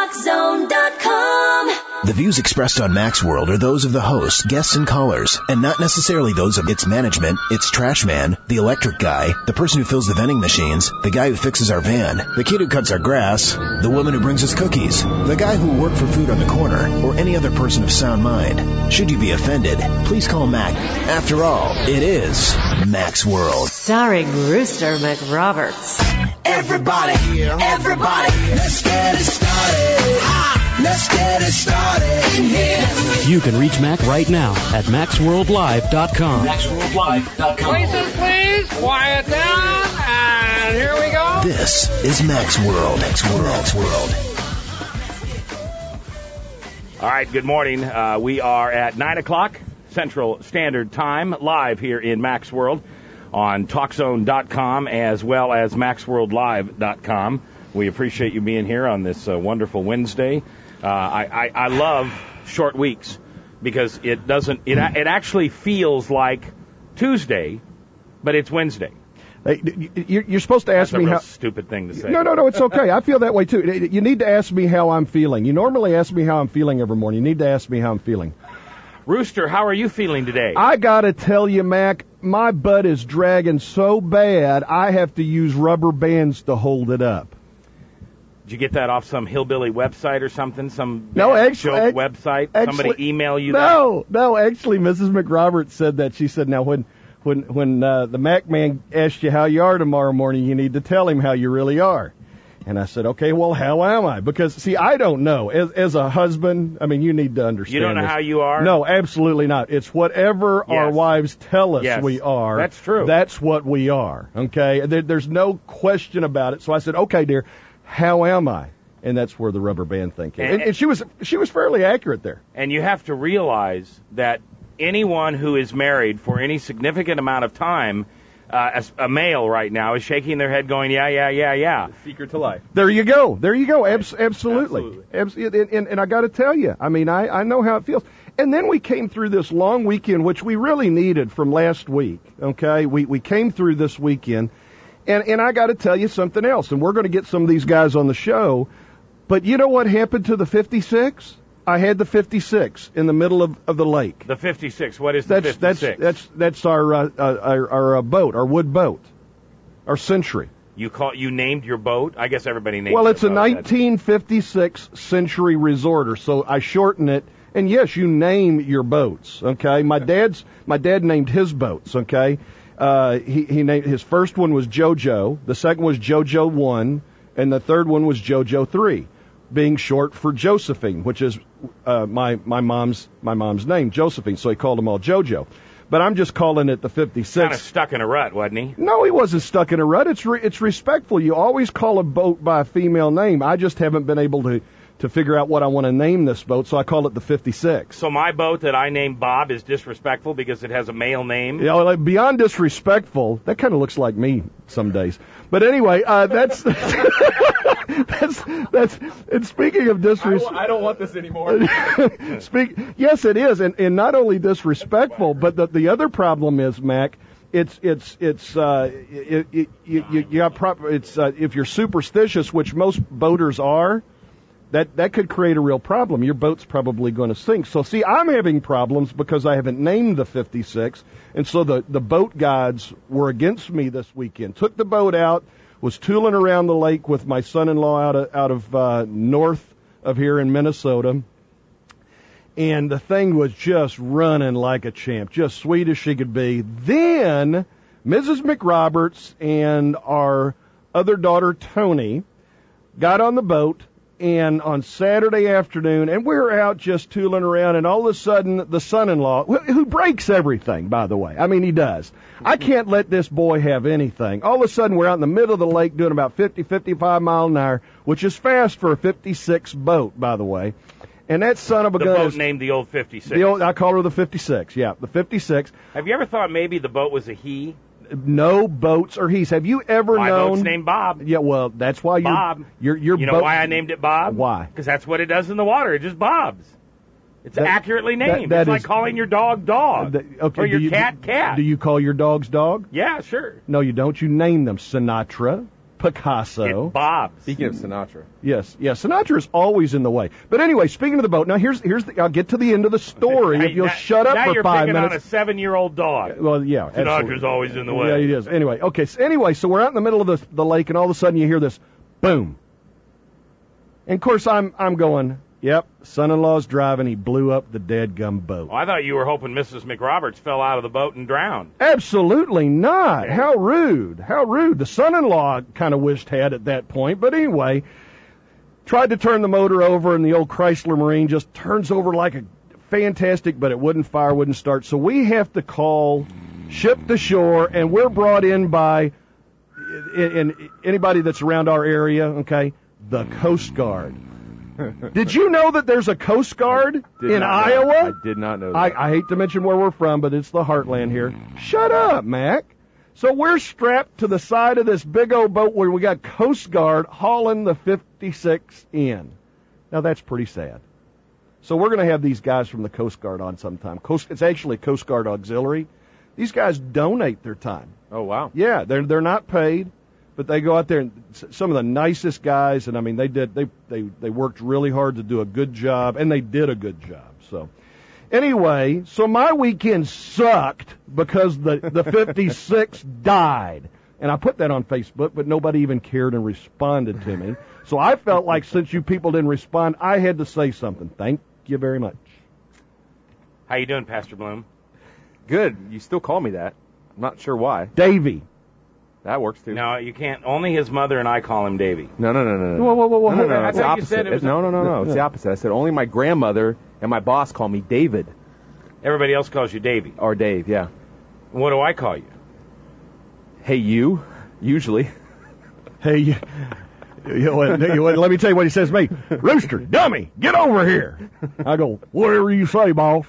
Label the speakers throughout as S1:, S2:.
S1: TalkZone.com.
S2: The views expressed on Mac's World are those of the host, guests, and callers, and not necessarily those of its management, its trash man, the electric guy, the person who fills the vending machines, the guy who fixes our van, the kid who cuts our grass, the woman who brings us cookies, the guy who worked for food on the corner, or any other person of sound mind. Should you be offended, please call Mac. After all, it is Mac's World.
S3: Starring Rooster McRoberts.
S4: Everybody, let's get it started. Let's get it started in here.
S5: You can reach Mac right now at MaxWorldLive.com.
S6: MaxWorldLive.com. Places, please. Quiet down. And here we go.
S2: This is Mac's World. Mac's World.
S7: All right, good morning. We are at 9 o'clock Central Standard Time, live here in Mac's World on TalkZone.com as well as MaxWorldLive.com. We appreciate you being here on this wonderful Wednesday. I love short weeks because it actually feels like Tuesday, but it's Wednesday.
S8: You're supposed to ask me how.
S7: Stupid thing to say.
S8: No, it's okay. I feel that way too. You need to ask me how I'm feeling. You normally ask me how I'm feeling every morning. You need to ask me how I'm feeling.
S7: Rooster, how are you feeling today?
S8: I gotta tell you, Mac, my butt is dragging so bad I have to use rubber bands to hold it up.
S7: Did you get that off some hillbilly website or something? Some
S8: joke
S7: website? Somebody email you that?
S8: No, actually, Mrs. McRoberts said that. She said, now, when the Mac man asks you how you are tomorrow morning, you need to tell him how you really are. And I said, okay, well, how am I? Because, see, I don't know. As a husband, I mean, you need to understand
S7: You don't know
S8: this.
S7: how you are?
S8: No, absolutely not. It's whatever our wives tell us we are.
S7: That's true.
S8: That's what we are, okay? There's no question about it. So I said, okay, dear, how am I? And that's where the rubber band thing came. And she was fairly accurate there.
S7: And you have to realize that anyone who is married for any significant amount of time, a male right now, is shaking their head going, yeah.
S9: The secret to life.
S8: There you go. Absolutely. And I got to tell you, I mean, I know how it feels. And then we came through this long weekend, which we really needed from last week, okay? We came through this weekend, and I got to tell you something else, and we're going to get some of these guys on the show, but you know what happened to the 56? I had the 56 in the middle of the lake.
S7: The 56. What is the 56?
S8: That's our boat, our wood boat, our Century.
S7: You named your boat? I guess everybody named.
S8: Well, it's a
S7: boat.
S8: 1956 Century Resorter, so I shorten it. And yes, you name your boats. Okay, my dad named his boats. Okay, he named his first one was JoJo, the second was JoJo 1, and the third one was JoJo 3. Being short for Josephine, which is my mom's name, Josephine. So he called them all JoJo. But I'm just calling it the 56.
S7: Kind of stuck in a rut, wasn't he?
S8: No, he wasn't stuck in a rut. It's respectful. You always call a boat by a female name. I just haven't been able to figure out what I want to name this boat, so I call it the 56.
S7: So my boat that I named Bob is disrespectful because it has a male name?
S8: Yeah, like beyond disrespectful, that kind of looks like me some days. But anyway, that's and speaking of disrespect,
S9: I don't want this anymore.
S8: Yes, it is, and not only disrespectful, but the other problem is, Mac, if you're superstitious, which most boaters are, that could create a real problem. Your boat's probably going to sink. So, see, I'm having problems because I haven't named the 56, and so the boat gods were against me this weekend. Took the boat out, was tooling around the lake with my son-in-law out of north of here in Minnesota, and the thing was just running like a champ, just sweet as she could be. Then Mrs. McRoberts and our other daughter, Tony, got on the boat, and on Saturday afternoon, and we're out just tooling around, and all of a sudden, the son-in-law, who breaks everything, by the way. I mean, he does. I can't let this boy have anything. All of a sudden, we're out in the middle of the lake doing about 50, 55 miles an hour, which is fast for a 56 boat, by the way. And that son of a gun.
S7: The boat named the old 56.
S8: I call her the 56, yeah, the 56.
S7: Have you ever thought maybe the boat was a he?
S8: No boats or he's. Have you ever known?
S7: My boat's named Bob.
S8: Yeah, well, that's why
S7: Bob.
S8: You
S7: know why I named it Bob?
S8: Why?
S7: Because that's what it does in the water. It just bobs. It's accurately named.
S8: That
S7: it's like calling your dog okay, or your cat.
S8: Do you call your dogs dog?
S7: Yeah, sure.
S8: No, you don't. You name them. Sinatra. Picasso.
S7: It bobs.
S9: Speaking of Sinatra.
S8: Yes, Sinatra is always in the way. But anyway, speaking of the boat, now I'll get to the end of the story if you'll shut up
S7: now
S8: for
S7: you're
S8: 5
S7: picking
S8: minutes.
S7: on a 7-year-old dog.
S8: Well, yeah,
S7: Sinatra's
S8: absolutely.
S7: always in the way.
S8: Yeah, he is. Anyway, okay. So we're out in the middle of the lake, and all of a sudden you hear this boom. And of course I'm going, yep, son-in-law's driving. He blew up the dadgum boat.
S7: Oh, I thought you were hoping Mrs. McRoberts fell out of the boat and drowned.
S8: Absolutely not. How rude. How rude. The son-in-law kind of wished had at that point. But anyway, tried to turn the motor over, and the old Chrysler Marine just turns over like a fantastic, but it wouldn't fire, wouldn't start. So we have to call ship to shore, and we're brought in by anybody that's around our area, okay, the Coast Guard. Did you know that there's a Coast Guard in Iowa?
S9: I did not know that.
S8: I hate to mention where we're from, but it's the heartland here. Shut up, Mac. So we're strapped to the side of this big old boat where we got Coast Guard hauling the 56 in. Now, that's pretty sad. So we're going to have these guys from the Coast Guard on sometime. It's actually Coast Guard Auxiliary. These guys donate their time.
S9: Oh, wow.
S8: Yeah, they're not paid, but they go out there, and some of the nicest guys, and I mean they worked really hard to do a good job, and they did a good job. So anyway, so my weekend sucked because the 56 died. And I put that on Facebook, but nobody even cared and responded to me. So I felt like since you people didn't respond, I had to say something. Thank you very much.
S7: How you doing, Pastor Bloom?
S9: Good. You still call me that. I'm not sure why.
S8: Davy.
S9: That works, too.
S7: No, you can't. Only his mother and I call him Davy.
S9: No.
S8: Whoa.
S9: No.
S7: I
S9: It's the
S7: thought you said
S9: opposite.
S7: it was
S9: No. It's the opposite. I said only my grandmother and my boss call me David.
S7: Everybody else calls you Davy.
S9: Or Dave, yeah.
S7: What do I call you?
S9: Hey, you. Usually.
S8: Hey, let me tell you what he says to me. Rooster, dummy, get over here. I go, whatever you say, boss.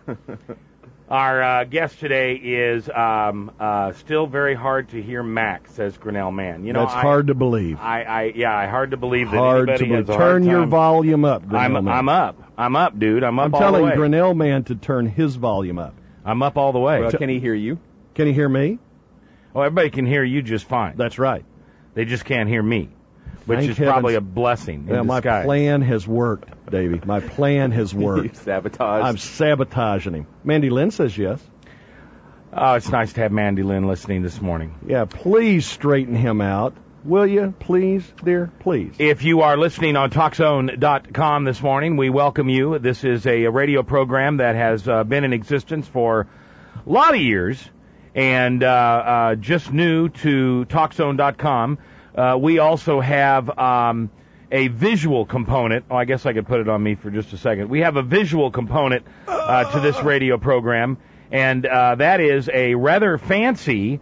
S7: Our guest today is still very hard to hear Mac, says Grinnell Man. You know,
S8: That's hard to believe.
S7: Hard to believe that
S8: Hard
S7: anybody
S8: to believe.
S7: has a hard
S8: Turn your
S7: time.
S8: volume up, Grinnell Man.
S7: I'm up, dude. I'm up
S8: I'm
S7: all the
S8: telling
S7: way.
S8: Grinnell Man to turn his volume up.
S7: I'm up all the way.
S9: Well, can he hear you?
S8: Can he hear me?
S7: Oh, everybody can hear you just fine.
S8: That's right.
S7: They just can't hear me, which
S8: Thank
S7: is probably
S8: heavens.
S7: a blessing
S8: Yeah,
S7: in
S8: my
S7: disguise.
S8: plan has worked, Davey. My plan has worked.
S9: Sabotage.
S8: I'm sabotaging him. Mandy Lynn says yes.
S7: Oh, it's nice to have Mandy Lynn listening this morning.
S8: Yeah, please straighten him out. Will you, please, dear? Please.
S7: If you are listening on TalkZone.com this morning, we welcome you. This is a radio program that has been in existence for a lot of years and just new to TalkZone.com. We also have a visual component. Oh, I guess I could put it on me for just a second. We have a visual component to this radio program, and that is a rather fancy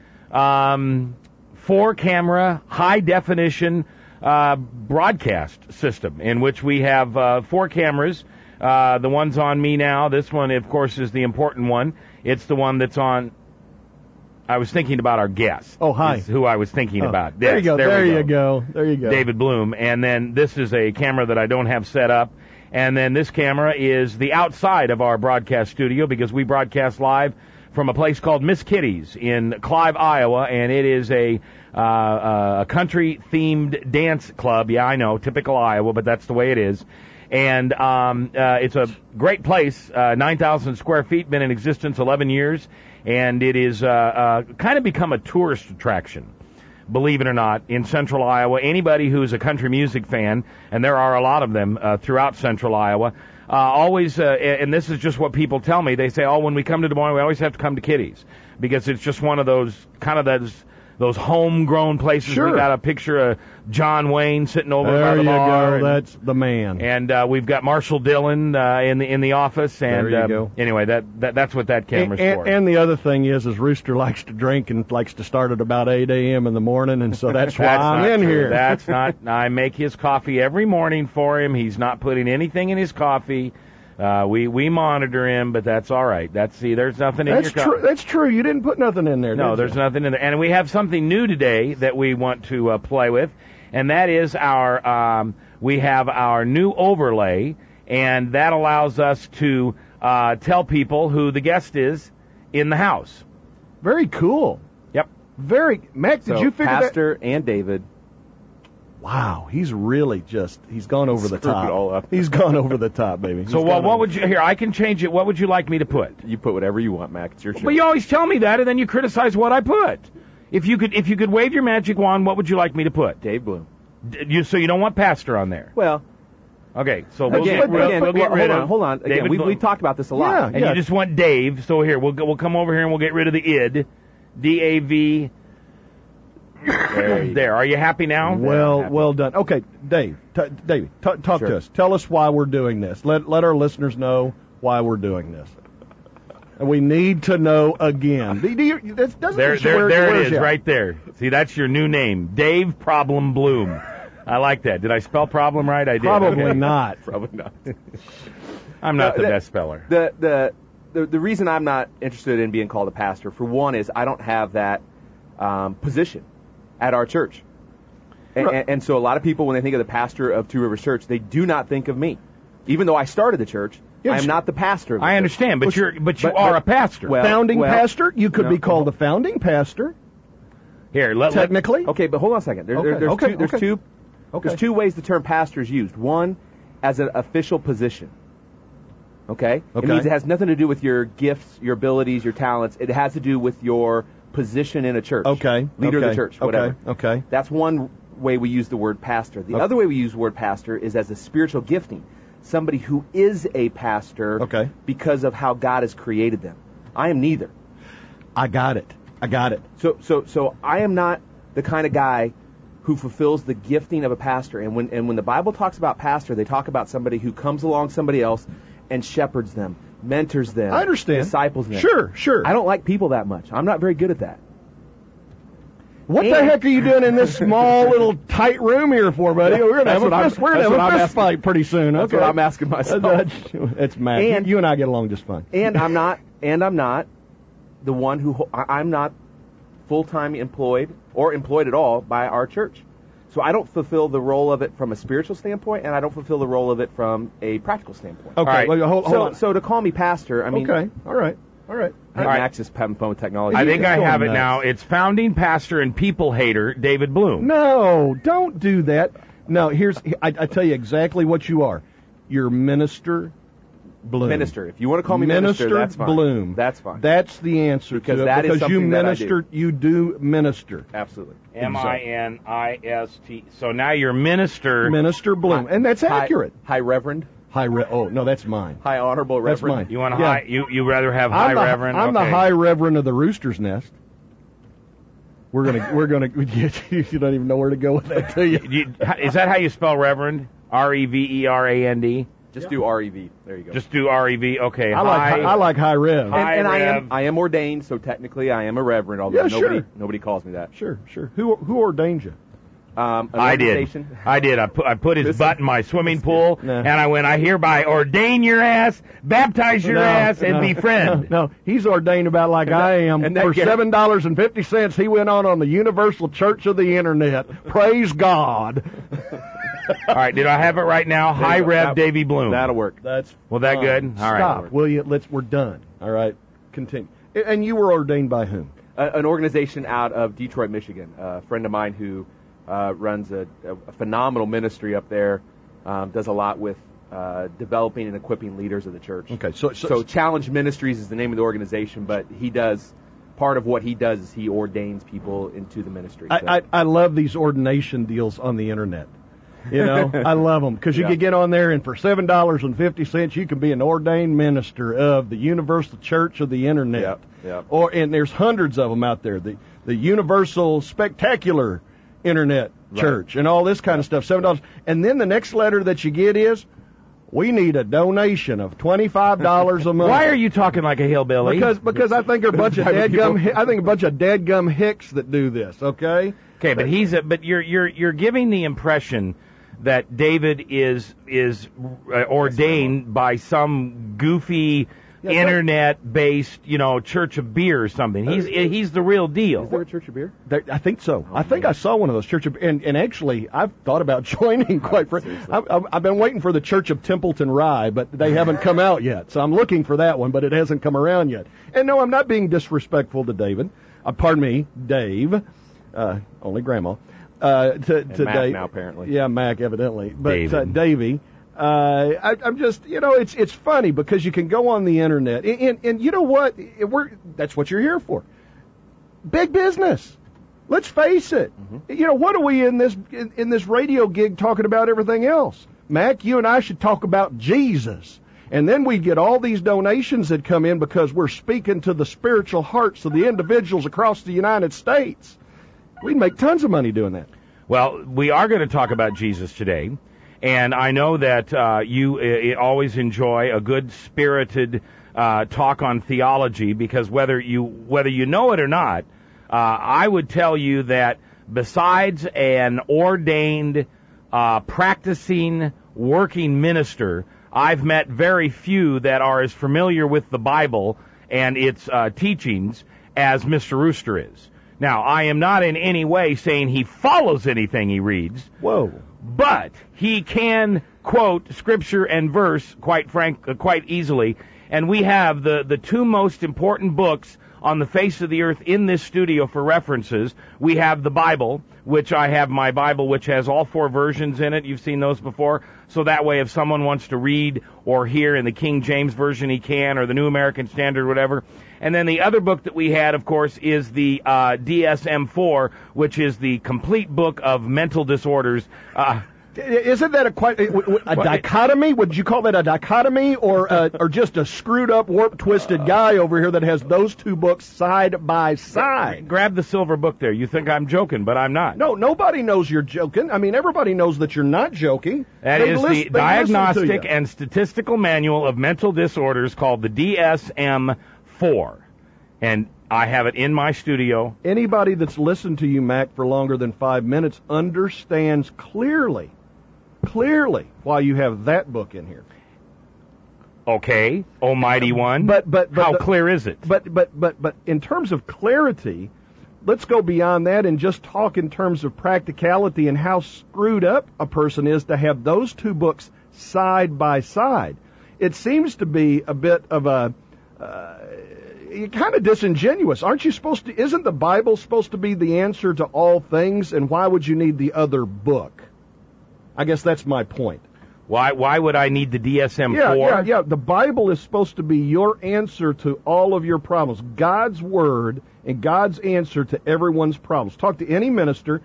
S7: 4-camera, high-definition broadcast system in which we have 4 cameras. The one's on me now. This one, of course, is the important one. It's the one that's on... I was thinking about our guest.
S8: Oh, hi.
S7: Is who I was thinking about.
S8: There
S7: Yes,
S8: you go. There
S7: we
S8: you go. There you go.
S7: David Bloom. And then this is a camera that I don't have set up. And then this camera is the outside of our broadcast studio because we broadcast live from a place called Miss Kitty's in Clive, Iowa. And it is a country-themed dance club. Yeah, I know, typical Iowa, but that's the way it is. And it's a great place, 9,000 square feet, been in existence 11 years. And it is kind of become a tourist attraction, believe it or not, in central Iowa. Anybody who's a country music fan, and there are a lot of them throughout central Iowa, always, and this is just what people tell me, they say, oh, when we come to Des Moines, we always have to come to Kitty's, because it's just one of those, kind of those homegrown places.
S8: Sure.
S7: We got a picture of John Wayne sitting over by
S8: There
S7: the
S8: you
S7: bar.
S8: go. That's the man.
S7: And we've got Marshall Dillon in the office, and
S8: There you go.
S7: Anyway, that's what that camera's for.
S8: And the other thing is Rooster likes to drink and likes to start at about 8 a.m. in the morning, and so that's why I'm
S7: not
S8: in
S7: true.
S8: here.
S7: That's not. I make his coffee every morning for him. He's not putting anything in his coffee. We monitor him, but that's all right. There's nothing in your coffee.
S8: That's true. You didn't put nothing in there.
S7: No,
S8: did
S7: there's
S8: you?
S7: nothing in there. And we have something new today that we want to play with, and that is we have our new overlay, and that allows us to tell people who the guest is in the house.
S8: Very cool.
S7: Yep.
S8: Mac, did
S9: So,
S8: you figure
S9: Pastor and David
S8: Wow, he's really he's gone over the
S9: Screwed
S8: top.
S9: it all up.
S8: He's gone over the top, baby.
S7: So what would you, here, I can change it. What would you like me to put?
S9: You put whatever you want, Mac. It's your show.
S7: But you always tell me that, and then you criticize what I put. If you could wave your magic wand, what would you like me to put?
S9: Dave Bloom.
S7: So you don't want pastor on there?
S9: Well,
S7: okay. So we'll
S9: again,
S7: get rid of.
S9: hold on. Again, we talked about this a lot.
S8: Yeah,
S7: And you just want Dave. So here we'll come over here and we'll get rid of the id, DAV. There. Are you happy now?
S8: Well done. Okay, Dave. Davey, talk
S9: Sure.
S8: to us. Tell us why we're doing this. Let our listeners know why we're doing this. And we need to know again.
S7: There it is, right there. See, that's your new name, Dave Problem Bloom. I like that. Did I spell problem right? I did.
S8: Probably
S7: Okay.
S8: not.
S9: Probably not.
S7: I'm not the best speller.
S9: The reason I'm not interested in being called a pastor, for one, is I don't have that position at our church. And so a lot of people, when they think of the pastor of Two Rivers Church, they do not think of me. Even though I started the church, I am not the pastor of the
S7: I
S9: church.
S7: understand, but you are a pastor.
S8: Founding pastor? You could be called a founding pastor.
S7: Here,
S8: technically.
S9: Okay, but hold on a second. There's two ways the term pastor is used. One, as an official position. Okay? It means it has nothing to do with your gifts, your abilities, your talents. It has to do with your position in a church.
S8: Okay.
S9: Leader of the church, whatever.
S8: Okay.
S9: That's one way we use the word pastor. The other way we use the word pastor is as a spiritual gifting. Somebody who is a pastor because of how God has created them. I am neither.
S8: I got it.
S9: So I am not the kind of guy who fulfills the gifting of a pastor. And when the Bible talks about pastor, they talk about somebody who comes along somebody else and shepherds them, mentors them.
S8: I understand.
S9: Disciples them.
S8: Sure.
S9: I don't like people that much. I'm not very good at that.
S8: What the heck are you doing in this small little tight room here for, buddy? We're gonna have a fist fight pretty soon.
S9: That's what I'm asking myself.
S8: It's mad. And you and I get along just fine.
S9: And I'm not the one who I'm not full-time employed or employed at all by our church. So I don't fulfill the role of it from a spiritual standpoint, and I don't fulfill the role of it from a practical standpoint.
S8: Okay,
S7: right.
S8: hold on.
S9: So to call me pastor, I mean...
S8: Okay, all right.
S9: Max is having fun with technology.
S7: I think I have it
S8: nuts.
S7: now. It's founding pastor and people hater, David Bloom.
S8: No, don't do that. No, I tell you exactly what you are. You're Minister Bloom.
S9: Minister. If you want to call me minister, that's fine.
S8: Bloom.
S9: That's fine.
S8: That's the answer
S9: Because
S8: to it.
S9: that is
S8: because you
S9: something that I
S8: minister,
S9: do.
S8: you do minister.
S9: Absolutely.
S7: MINIST. So now you're minister.
S8: Minister Bloom, and that's accurate.
S9: High Reverend.
S8: Oh no, that's mine.
S9: High Honorable
S8: That's
S9: Reverend.
S8: mine.
S7: You want
S8: Yeah.
S7: you rather have high reverend?
S8: I'm the
S7: Okay.
S8: High Reverend of the Rooster's Nest. We're gonna. You don't even know where to go with that, do you?
S7: Is that how you spell reverend? REVERAND.
S9: Just do REV. There you go.
S7: Just do REV. Okay.
S8: I like High Rev.
S9: and
S7: Rev.
S9: I am ordained, so technically I am a reverend, although nobody calls me that.
S8: Sure. Who ordained you?
S7: I did. I put his butt in my swimming pool,
S8: Nah.
S7: and I went, I hereby ordain your ass, baptize your ass, and befriend.
S8: No, he's ordained about like I am.
S9: and that
S8: For
S9: guy-
S8: $7.50, he went on the Universal Church of the Internet. Praise God.
S7: All right, did I have it right now? High Rev Davy Bloom.
S9: That'll work.
S8: That's
S7: Well, that
S8: fine.
S7: good? All right.
S8: Stop, will you? We're done. All right, continue. And you were ordained by whom?
S9: An organization out of Detroit, Michigan. A friend of mine who runs a phenomenal ministry up there, does a lot with developing and equipping leaders of the church.
S8: Okay,
S9: so Challenge Ministries is the name of the organization, but part of what he does is he ordains people into the ministry.
S8: I love these ordination deals on the Internet. You know, I love them because you can get on there and for $7.50 you can be an ordained minister of the Universal Church of the Internet.
S9: Yep.
S8: And there's hundreds of them out there. The Universal Spectacular Internet Church and all this kind of stuff. $7, and then the next letter that you get is, we need a donation of $25 a month.
S7: Why are you talking like a hillbilly?
S8: Because I think a bunch of dadgum hicks that do this. Okay.
S7: Okay, but you're giving the impression that David is ordained by some goofy internet-based, Church of Beer or something. He's the real deal.
S9: Is there a Church of Beer?
S8: I think so. I think I saw one of those Church of, and actually I've thought about joining. Quite frankly, I've been waiting for the Church of Templeton Rye, but they haven't come out yet. So I'm looking for that one, but it hasn't come around yet. And no, I'm not being disrespectful to David. Pardon me, Dave. Only Grandma. to
S9: Mac
S8: Dave.
S9: now, apparently.
S8: Yeah, Mac, evidently. But
S7: David.
S8: Davey, I'm just, it's funny because you can go on the internet, and you know what? That's what you're here for. Big business. Let's face it.
S9: Mm-hmm.
S8: What are we in this radio gig talking about everything else? Mac, you and I should talk about Jesus. And then we get all these donations that come in because we're speaking to the spiritual hearts of the individuals across the United States. We'd make tons of money doing that.
S7: Well, we are going to talk about Jesus today, and I know that you always enjoy a good spirited talk on theology, because whether you know it or not, I would tell you that besides an ordained, practicing, working minister, I've met very few that are as familiar with the Bible and its teachings as Mr. Rooster is. Now, I am not in any way saying he follows anything he reads.
S8: Whoa.
S7: But he can quote scripture and verse quite easily. And we have the two most important books on the face of the earth in this studio for references. We have the Bible, which I have my Bible, which has all 4 versions in it. You've seen those before. So that way, if someone wants to read or hear in the King James Version, he can, or the New American Standard, whatever. And then the other book that we had, of course, is the DSM-4, which is the complete book of mental disorders.
S8: Isn't that a dichotomy? Would you call that a dichotomy, or just a screwed up, warped, twisted guy over here that has those two books side by side?
S7: Grab the silver book there. You think I'm joking, but I'm not.
S8: No, nobody knows you're joking. I mean, everybody knows that you're not joking.
S7: That is the Diagnostic and Statistical Manual of Mental Disorders, called the DSM-4. And I have it in my studio.
S8: Anybody that's listened to you, Mac, for longer than 5 minutes understands clearly why you have that book in here.
S7: Okay, Almighty One.
S8: But
S7: how clear is it?
S8: But in terms of clarity, let's go beyond that and just talk in terms of practicality and how screwed up a person is to have those two books side by side. It seems to be a bit of a kind of disingenuous. Isn't the Bible supposed to be the answer to all things, and why would you need the other book? I guess that's my point.
S7: Why would I need the DSM-4?
S8: Yeah. The Bible is supposed to be your answer to all of your problems. God's Word and God's answer to everyone's problems. Talk to any minister,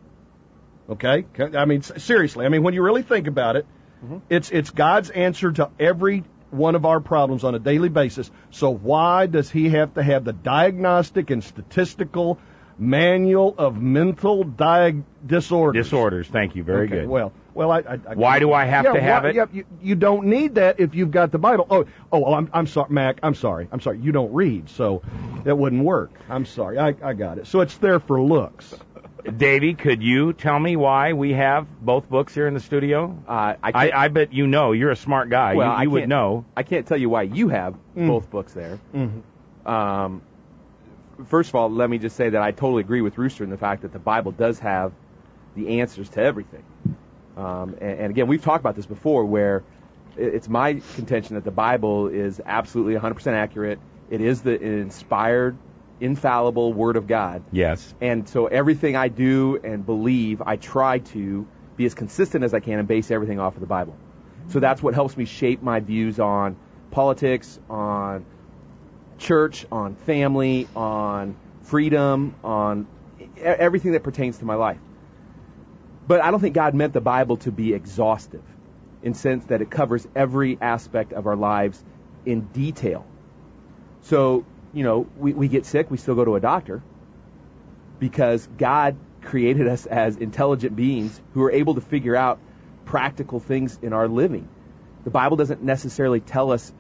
S8: okay? I mean, seriously. I mean, when you really think about it, it's God's answer to every one of our problems on a daily basis. So why does he have to have the Diagnostic and Statistical Manual of Mental Disorders?
S7: Disorders, thank you. Very good.
S8: Well, I
S7: why do I have to have it?
S8: Yeah, you don't need that if you've got the Bible. I'm sorry, Mac. I'm sorry. You don't read, so that wouldn't work. I'm sorry. I got it. So it's there for looks.
S7: Davey, could you tell me why we have both books here in the studio? I bet you know. You're a smart guy.
S9: Well,
S7: you would know.
S9: I can't tell you why you have both books there.
S8: Mm-hmm.
S9: First of all, let me just say that I totally agree with Rooster in the fact that the Bible does have the answers to everything. And again, we've talked about this before, where it's my contention that the Bible is absolutely 100% accurate. It is the inspired, infallible Word of God.
S7: Yes.
S9: And so everything I do and believe, I try to be as consistent as I can and base everything off of the Bible. So that's what helps me shape my views on politics, on church, on family, on freedom, on everything that pertains to my life. But I don't think God meant the Bible to be exhaustive, in the sense that it covers every aspect of our lives in detail. So, we get sick, we still go to a doctor, because God created us as intelligent beings who are able to figure out practical things in our living. The Bible doesn't necessarily tell us,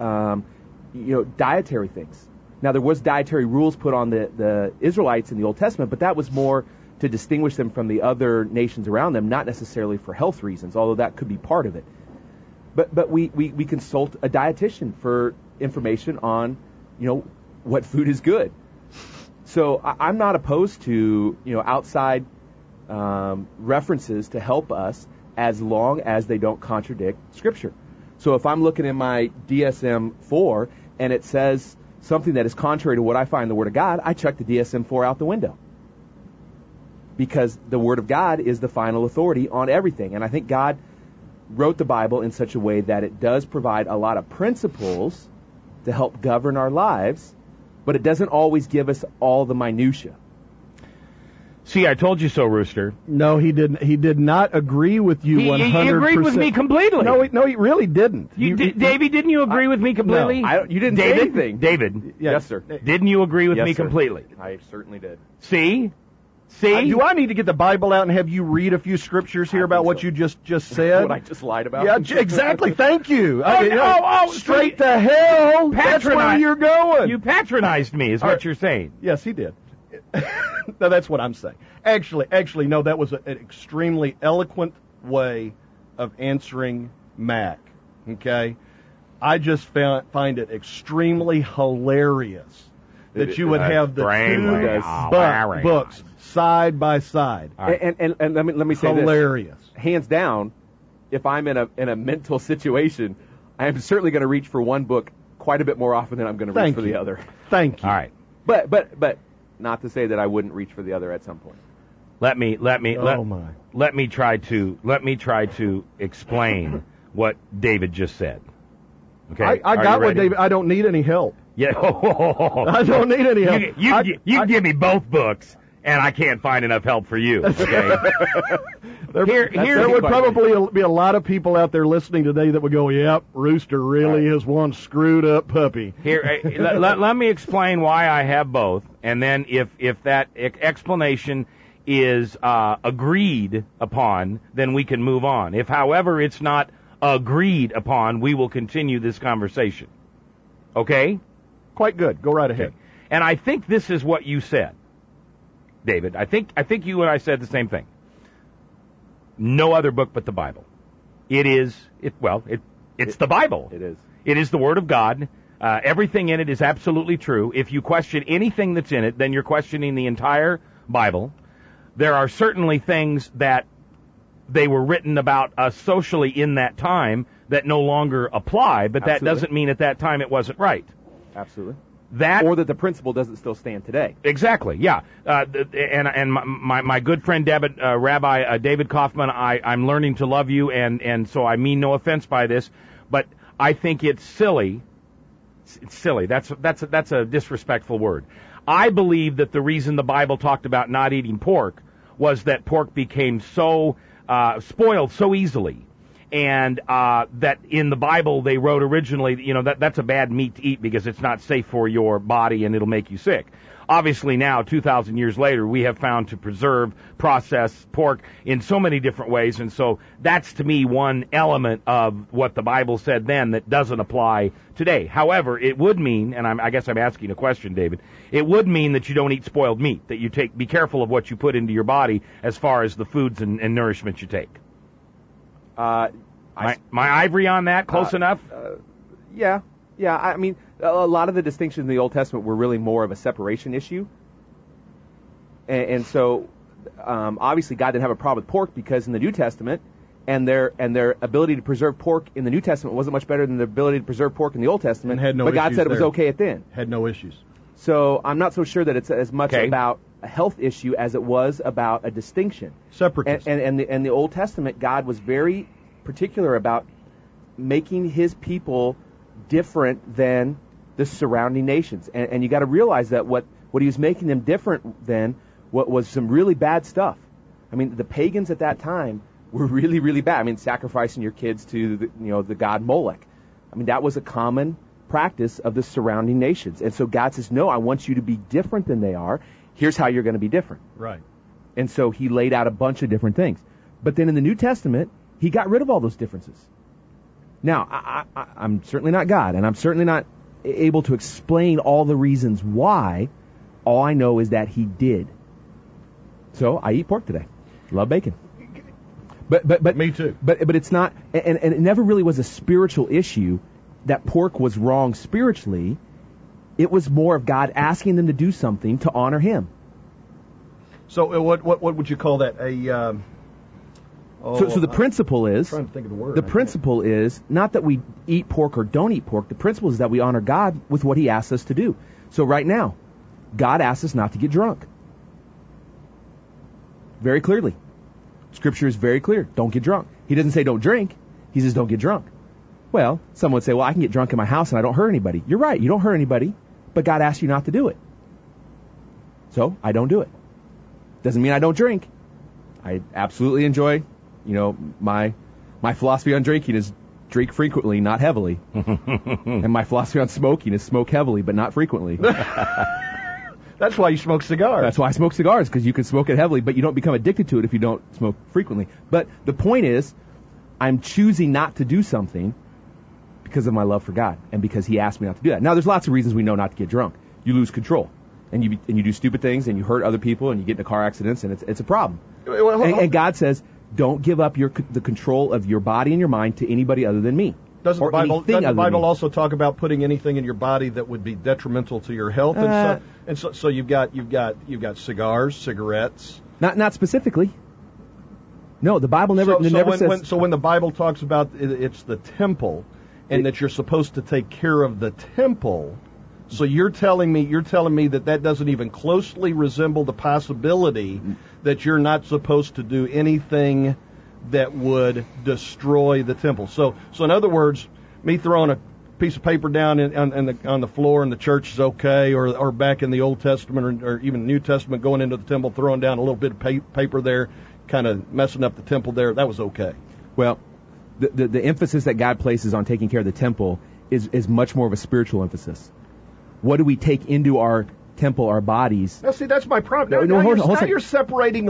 S9: dietary things. Now, there was dietary rules put on the Israelites in the Old Testament, but that was more to distinguish them from the other nations around them, not necessarily for health reasons, although that could be part of it. But we consult a dietitian for information on, what food is good. So I'm not opposed to, outside references to help us, as long as they don't contradict Scripture. So if I'm looking in my DSM-4 and it says something that is contrary to what I find in the Word of God, I chuck the DSM-4 out the window. because the Word of God is the final authority on everything. And I think God wrote the Bible in such a way that it does provide a lot of principles to help govern our lives, but it doesn't always give us all the minutia.
S7: See, I told you so, Rooster.
S8: No, he didn't. He did not agree with you 100%.
S7: He agreed with me completely.
S8: No, he really didn't.
S7: Davey, didn't you agree with me completely?
S9: No, you didn't say anything.
S7: David.
S9: Yes, sir.
S7: Didn't you agree with me
S9: sir.
S7: completely?
S9: I certainly did.
S7: See?
S8: Do I need to get the Bible out and have you read a few scriptures here about what you just said?
S9: What I just lied about?
S8: Yeah, exactly. Thank you. Straight
S7: so
S8: to hell. That's where you're going.
S7: You patronized me, is what you're saying.
S8: Yes, he did. No, that's what I'm saying. Actually, no, that was an extremely eloquent way of answering Mac. Okay? I just find it extremely hilarious that you would have the two books side by side.
S9: Right. And let me say
S8: hilarious.
S9: This. Hands down, if I'm in a mental situation, I am certainly going to reach for one book quite a bit more often than I'm going to reach for the other.
S8: Thank you.
S7: All right.
S9: But not to say that I wouldn't reach for the other at some point.
S7: Let me try to explain what David just said. Okay.
S8: I got what David. I don't need any help.
S7: Yeah.
S8: I don't need any help.
S7: You give me both books, and I can't find enough help for you. Okay.
S8: There would probably be a lot of people out there listening today that would go, "Yep, Rooster really is one screwed up puppy."
S7: Here, let me explain why I have both, and then if that explanation is agreed upon, then we can move on. If, however, it's not agreed upon, we will continue this conversation. Okay?
S8: Quite good. Go right ahead.
S7: Okay. And I think this is what you said, David. I think you and I said the same thing. No other book but the Bible. It's the Bible.
S9: It is.
S7: It is the Word of God. Everything in it is absolutely true. If you question anything that's in it, then you're questioning the entire Bible. There are certainly things that they were written about us socially in that time that no longer apply, but that doesn't mean at that time it wasn't right.
S9: Absolutely.
S7: Or
S9: that the principle doesn't still stand today.
S7: Exactly, yeah. And my good friend Rabbi David Kaufman, I'm learning to love you, and so I mean no offense by this, but I think it's silly. It's silly. That's a disrespectful word. I believe that the reason the Bible talked about not eating pork was that pork became so spoiled so easily, and that in the Bible they wrote originally, that's a bad meat to eat because it's not safe for your body and it'll make you sick. Obviously now, 2,000 years later, we have found to preserve, process pork in so many different ways, and so that's to me one element of what the Bible said then that doesn't apply today. However, it would mean, and I guess I'm asking a question, David, it would mean that you don't eat spoiled meat, that you be careful of what you put into your body as far as the foods and nourishment you take. My ivory on that close enough?
S9: Yeah. I mean, a lot of the distinctions in the Old Testament were really more of a separation issue, and so obviously God didn't have a problem with pork because in the New Testament, and their ability to preserve pork in the New Testament wasn't much better than the ability to preserve pork in the Old Testament. But God said it was okay at the end.
S8: Had no issues.
S9: So I'm not so sure that it's as much about a health issue as it was about a distinction.
S8: Separatism.
S9: And the Old Testament, God was very particular about making His people different than the surrounding nations. And you got to realize that what He was making them different than what was some really bad stuff. I mean, the pagans at that time were really, really bad. I mean, sacrificing your kids to the god Molech. I mean, that was a common practice of the surrounding nations. And so God says, no, I want you to be different than they are. Here's how you're going to be different.
S8: Right.
S9: And so He laid out a bunch of different things. But then in the New Testament, He got rid of all those differences. Now, I'm certainly not God, and I'm certainly not able to explain all the reasons why. All I know is that He did. So I eat pork today. Love bacon. But
S8: me too.
S9: But it's not, and it never really was a spiritual issue that pork was wrong spiritually. It was more of God asking them to do something to honor Him.
S8: So what would you call that?
S9: So the principle is,
S8: I'm trying to think of the word.
S9: The principle is not that we eat pork or don't eat pork. The principle is that we honor God with what He asks us to do. So right now, God asks us not to get drunk. very clearly. Scripture is very clear. Don't get drunk. He doesn't say don't drink. He says don't get drunk. Well, some would say, well, I can get drunk in my house and I don't hurt anybody. You're right. You don't hurt anybody, but God asked you not to do it. So I don't do it. Doesn't mean I don't drink. I absolutely enjoy, my philosophy on drinking is drink frequently, not heavily. And my philosophy on smoking is smoke heavily, but not frequently.
S8: That's why you smoke cigars.
S9: That's why I smoke cigars, because you can smoke it heavily, but you don't become addicted to it if you don't smoke frequently. But the point is, I'm choosing not to do something because of my love for God and because He asked me not to do that. Now, there's lots of reasons we know not to get drunk. You lose control, and you do stupid things, and you hurt other people, and you get into car accidents, and it's a problem. And God says, don't give up the control of your body and your mind to anybody other than me.
S8: Doesn't the Bible also talk about putting anything in your body that would be detrimental to your health? So you've got cigars, cigarettes.
S9: Not specifically. No, the Bible never says.
S8: So when the Bible talks about it's the temple, and that you're supposed to take care of the temple, so you're telling me that doesn't even closely resemble the possibility that you're not supposed to do anything that would destroy the temple. So in other words, me throwing a piece of paper down on the floor in the church is okay, or back in the Old Testament or even New Testament, going into the temple, throwing down a little bit of paper there, kind of messing up the temple there, that was okay.
S9: Well, the emphasis that God places on taking care of the temple is much more of a spiritual emphasis. What do we take into our temple, our bodies?
S8: Now, see, that's my problem. Now you're separating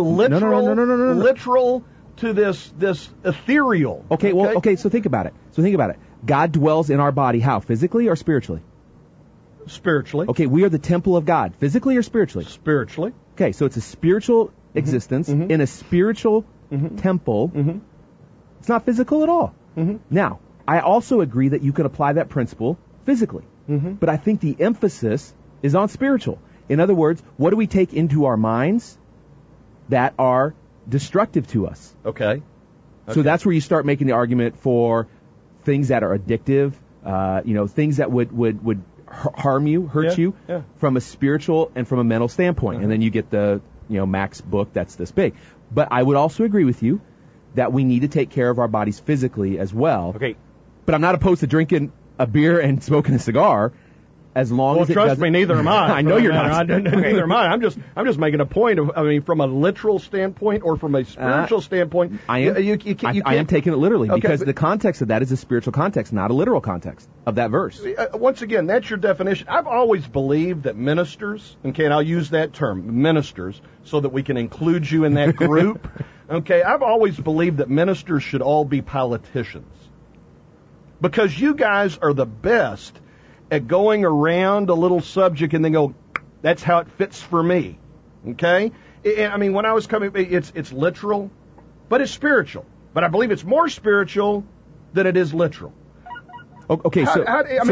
S8: literal to this ethereal.
S9: Okay, so think about it. God dwells in our body how? Physically or spiritually?
S8: Spiritually.
S9: Okay, we are the temple of God. Physically or spiritually?
S8: Spiritually.
S9: Okay, so it's a spiritual existence in a spiritual temple. It's not physical at all. Now, I also agree that you can apply that principle physically. But I think the emphasis is on spiritual. In other words, what do we take into our minds that are destructive to us?
S8: Okay.
S9: So that's where you start making the argument for things that are addictive, things that would harm you, hurt you from a spiritual and from a mental standpoint. And then you get the, Mac's book that's this big. But I would also agree with you that we need to take care of our bodies physically as well.
S7: Okay.
S9: But I'm not opposed to drinking a beer and smoking a cigar, as long as it
S8: trust me, neither am I.
S9: I know you're not.
S8: Neither am I. I'm just making a point of, from a literal standpoint or from a spiritual standpoint.
S9: I am taking it literally because the context of that is a spiritual context, not a literal context of that verse.
S8: Once again, that's your definition. I've always believed that ministers, and I'll use that term, ministers, so that we can include you in that group. I've always believed that ministers should all be politicians. Because you guys are the best at going around a little subject and then go, that's how it fits for me. Okay? I mean, when I was coming, it's literal, but it's spiritual. But I believe it's more spiritual than it is literal.
S9: Okay, so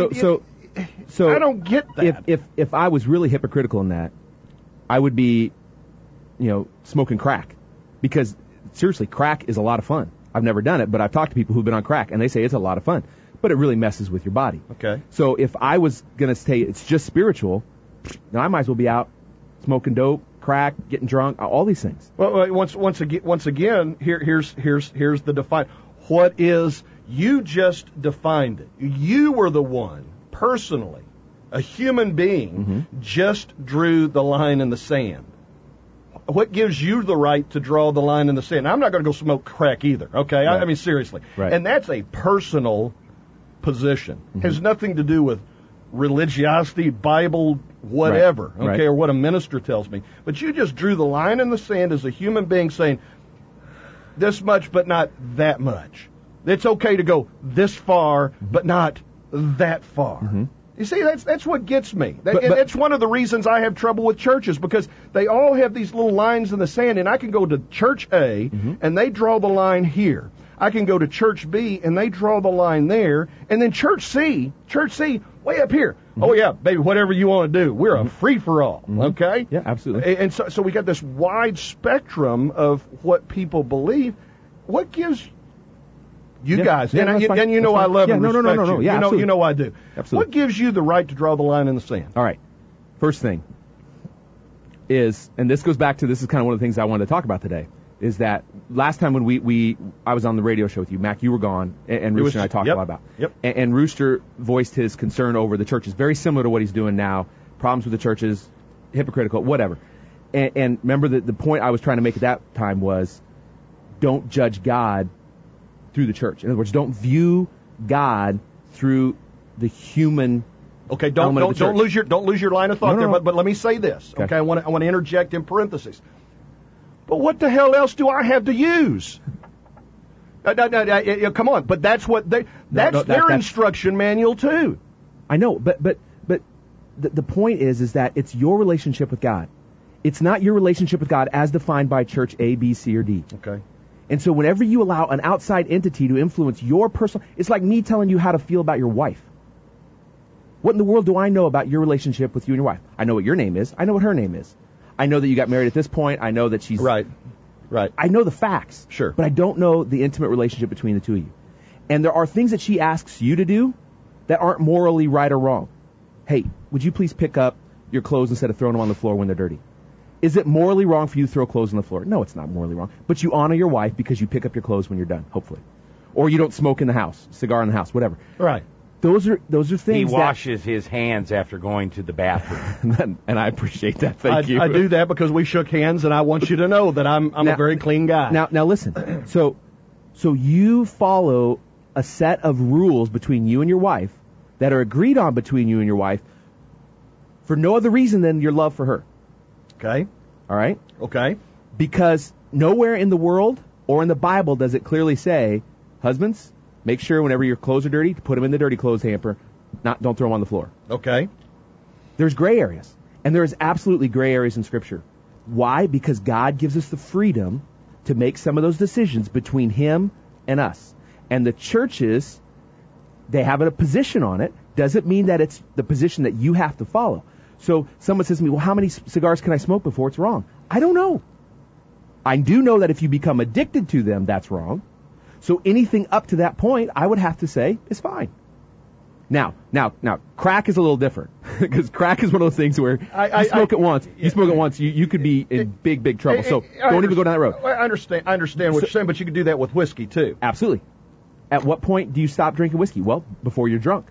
S8: I don't get that.
S9: If I was really hypocritical in that, I would be, smoking crack. Because, seriously, crack is a lot of fun. I've never done it, but I've talked to people who've been on crack, and they say it's a lot of fun. But it really messes with your body.
S8: Okay.
S9: So if I was going to say it's just spiritual, then I might as well be out smoking dope, crack, getting drunk, all these things.
S8: Well, once again, here's the define. What is, you just defined it. You were the one, personally, a human being, just drew the line in the sand. What gives you the right to draw the line in the sand? Now, I'm not going to go smoke crack either, okay? Right. I mean, seriously.
S9: Right.
S8: And that's a personal position. Has nothing to do with religiosity, Bible, whatever, okay, or what a minister tells me. But you just drew the line in the sand as a human being saying, this much but not that much. It's okay to go this far but not that far. You see, that's what gets me. That's one of the reasons I have trouble with churches, because they all have these little lines in the sand, and I can go to church A, and they draw the line here. I can go to church B, and they draw the line there, and then church C, way up here. Oh, yeah, baby, whatever you want to do. We're a free-for-all, okay?
S9: Yeah, absolutely.
S8: And so we got this wide spectrum of what people believe. What gives you guys, and you know I love and respect you.
S9: Yeah,
S8: you know I do.
S9: Absolutely.
S8: What gives you the right to draw the line in the sand?
S9: All right. First thing, is, and this goes back to, this is kind of one of the things I wanted to talk about today, is that last time when I was on the radio show with you, Mac, you were gone, and Rooster and I talked a lot about.
S8: Yep.
S9: And Rooster voiced his concern over the churches, very similar to what he's doing now, problems with the churches, hypocritical, whatever. And remember the point I was trying to make at that time was, don't judge God through the church. In other words, don't view God through the human.
S8: Okay, don't lose your line of thought there. But let me say this. Okay, I want to interject in parentheses. But what the hell else do I have to use? Come on, but that's what that's their instruction manual too.
S9: I know, but the point is that it's your relationship with God. It's not your relationship with God as defined by church A, B, C, or D.
S8: Okay.
S9: And so whenever you allow an outside entity to influence your personal, it's like me telling you how to feel about your wife. What in the world do I know about your relationship with you and your wife? I know what your name is. I know what her name is. I know that you got married at this point. I know that she's...
S8: Right.
S9: I know the facts.
S8: Sure.
S9: But I don't know the intimate relationship between the two of you. And there are things that she asks you to do that aren't morally right or wrong. Hey, would you please pick up your clothes instead of throwing them on the floor when they're dirty? Is it morally wrong for you to throw clothes on the floor? No, it's not morally wrong. But you honor your wife because you pick up your clothes when you're done, hopefully. Or you don't smoke in the house, cigar in the house, whatever.
S8: Right.
S9: Those are things
S7: he washes his hands after going to the bathroom.
S9: And I appreciate that. Thank you.
S8: I do that because we shook hands, and I want you to know that I'm a very clean guy.
S9: Now listen. So you follow a set of rules between you and your wife that are agreed on between you and your wife for no other reason than your love for her.
S8: Okay.
S9: All right?
S8: Okay.
S9: Because nowhere in the world or in the Bible does it clearly say, husbands, make sure whenever your clothes are dirty, put them in the dirty clothes hamper. Don't throw them on the floor.
S8: Okay.
S9: There's gray areas. And there's absolutely gray areas in Scripture. Why? Because God gives us the freedom to make some of those decisions between Him and us. And the churches, they have a position on it. Doesn't mean that it's the position that you have to follow. So someone says to me, well, how many cigars can I smoke before it's wrong? I don't know. I do know that if you become addicted to them, that's wrong. So anything up to that point, I would have to say is fine. Now, crack is a little different because crack is one of those things where you smoke it once. You smoke it once, you could be in big trouble. So don't even go down that road.
S8: I understand what you're saying, but you could do that with whiskey too.
S9: Absolutely. At what point do you stop drinking whiskey? Well, before you're drunk.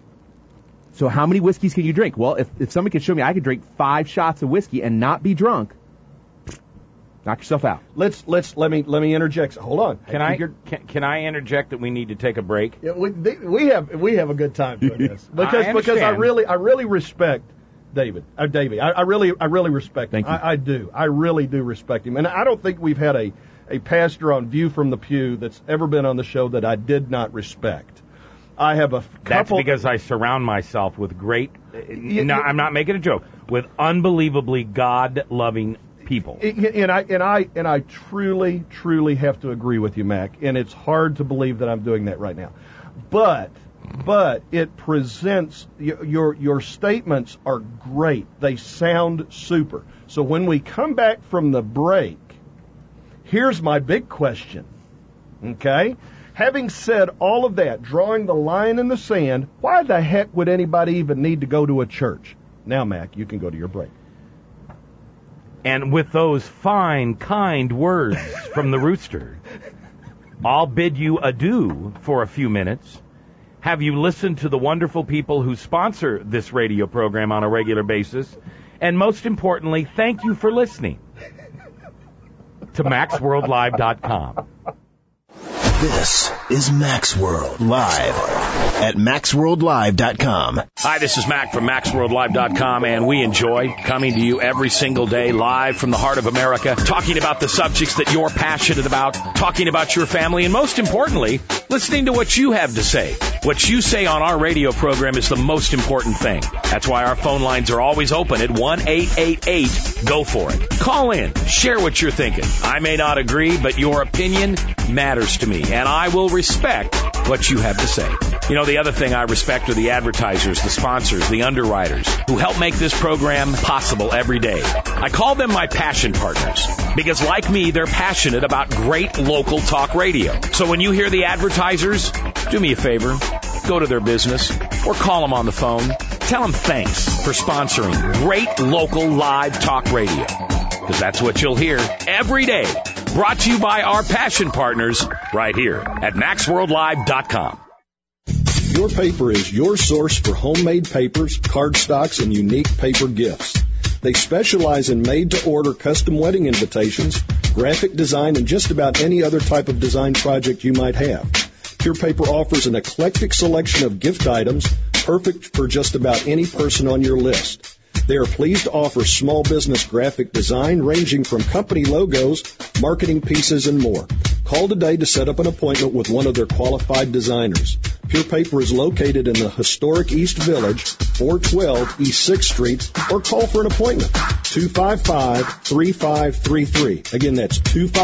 S9: So how many whiskeys can you drink? Well, if somebody could show me I could drink 5 shots of whiskey and not be drunk, knock yourself out.
S8: Let me interject. Hold on.
S7: Can I interject that we need to take a break?
S8: Yeah, we have a good time doing this because I really respect David. Davey. I really respect him.
S9: Thank you.
S8: I do. I really do respect him, and I don't think we've had a pastor on View from the Pew that's ever been on the show that I did not respect. I have a couple.
S7: That's because I surround myself with great. I'm not making a joke. With unbelievably God-loving people.
S8: And I truly have to agree with you, Mac. And it's hard to believe that I'm doing that right now. But it presents your statements are great. They sound super. So when we come back from the break, here's my big question. Okay? Having said all of that, drawing the line in the sand, why the heck would anybody even need to go to a church? Now, Mac, you can go to your break.
S7: And with those fine, kind words from the rooster, I'll bid you adieu for a few minutes. Have you listened to the wonderful people who sponsor this radio program on a regular basis? And most importantly, thank you for listening to MaxWorldLive.com.
S2: This is Max World Live at MaxWorldLive.com.
S7: Hi, this is Mac from MaxWorldLive.com, and we enjoy coming to you every single day live from the heart of America, talking about the subjects that you're passionate about, talking about your family, and most importantly, listening to what you have to say. What you say on our radio program is the most important thing. That's why our phone lines are always open at 1-888-GO for it. Call in. Share what you're thinking. I may not agree, but your opinion matters to me, and I will respect what you have to say. You know, the other thing I respect are the advertisers, the sponsors, the underwriters who help make this program possible every day. I call them my passion partners because, like me, they're passionate about great local talk radio. So when you hear the advertisers, do me a favor, go to their business or call them on the phone. Tell them thanks for sponsoring great local live talk radio. Because that's what you'll hear every day. Brought to you by our passion partners right here at MaxWorldLive.com.
S1: Your Paper is your source for homemade papers, cardstocks, and unique paper gifts. They specialize in made-to-order custom wedding invitations, graphic design, and just about any other type of design project you might have. Pure Paper offers an eclectic selection of gift items, perfect for just about any person on your list. They are pleased to offer small business graphic design ranging from company logos, marketing pieces, and more. Call today to set up an appointment with one of their qualified designers. Pure Paper is located in the historic East Village, 412 East 6th Street, or call for an appointment, 255-3533. Again, that's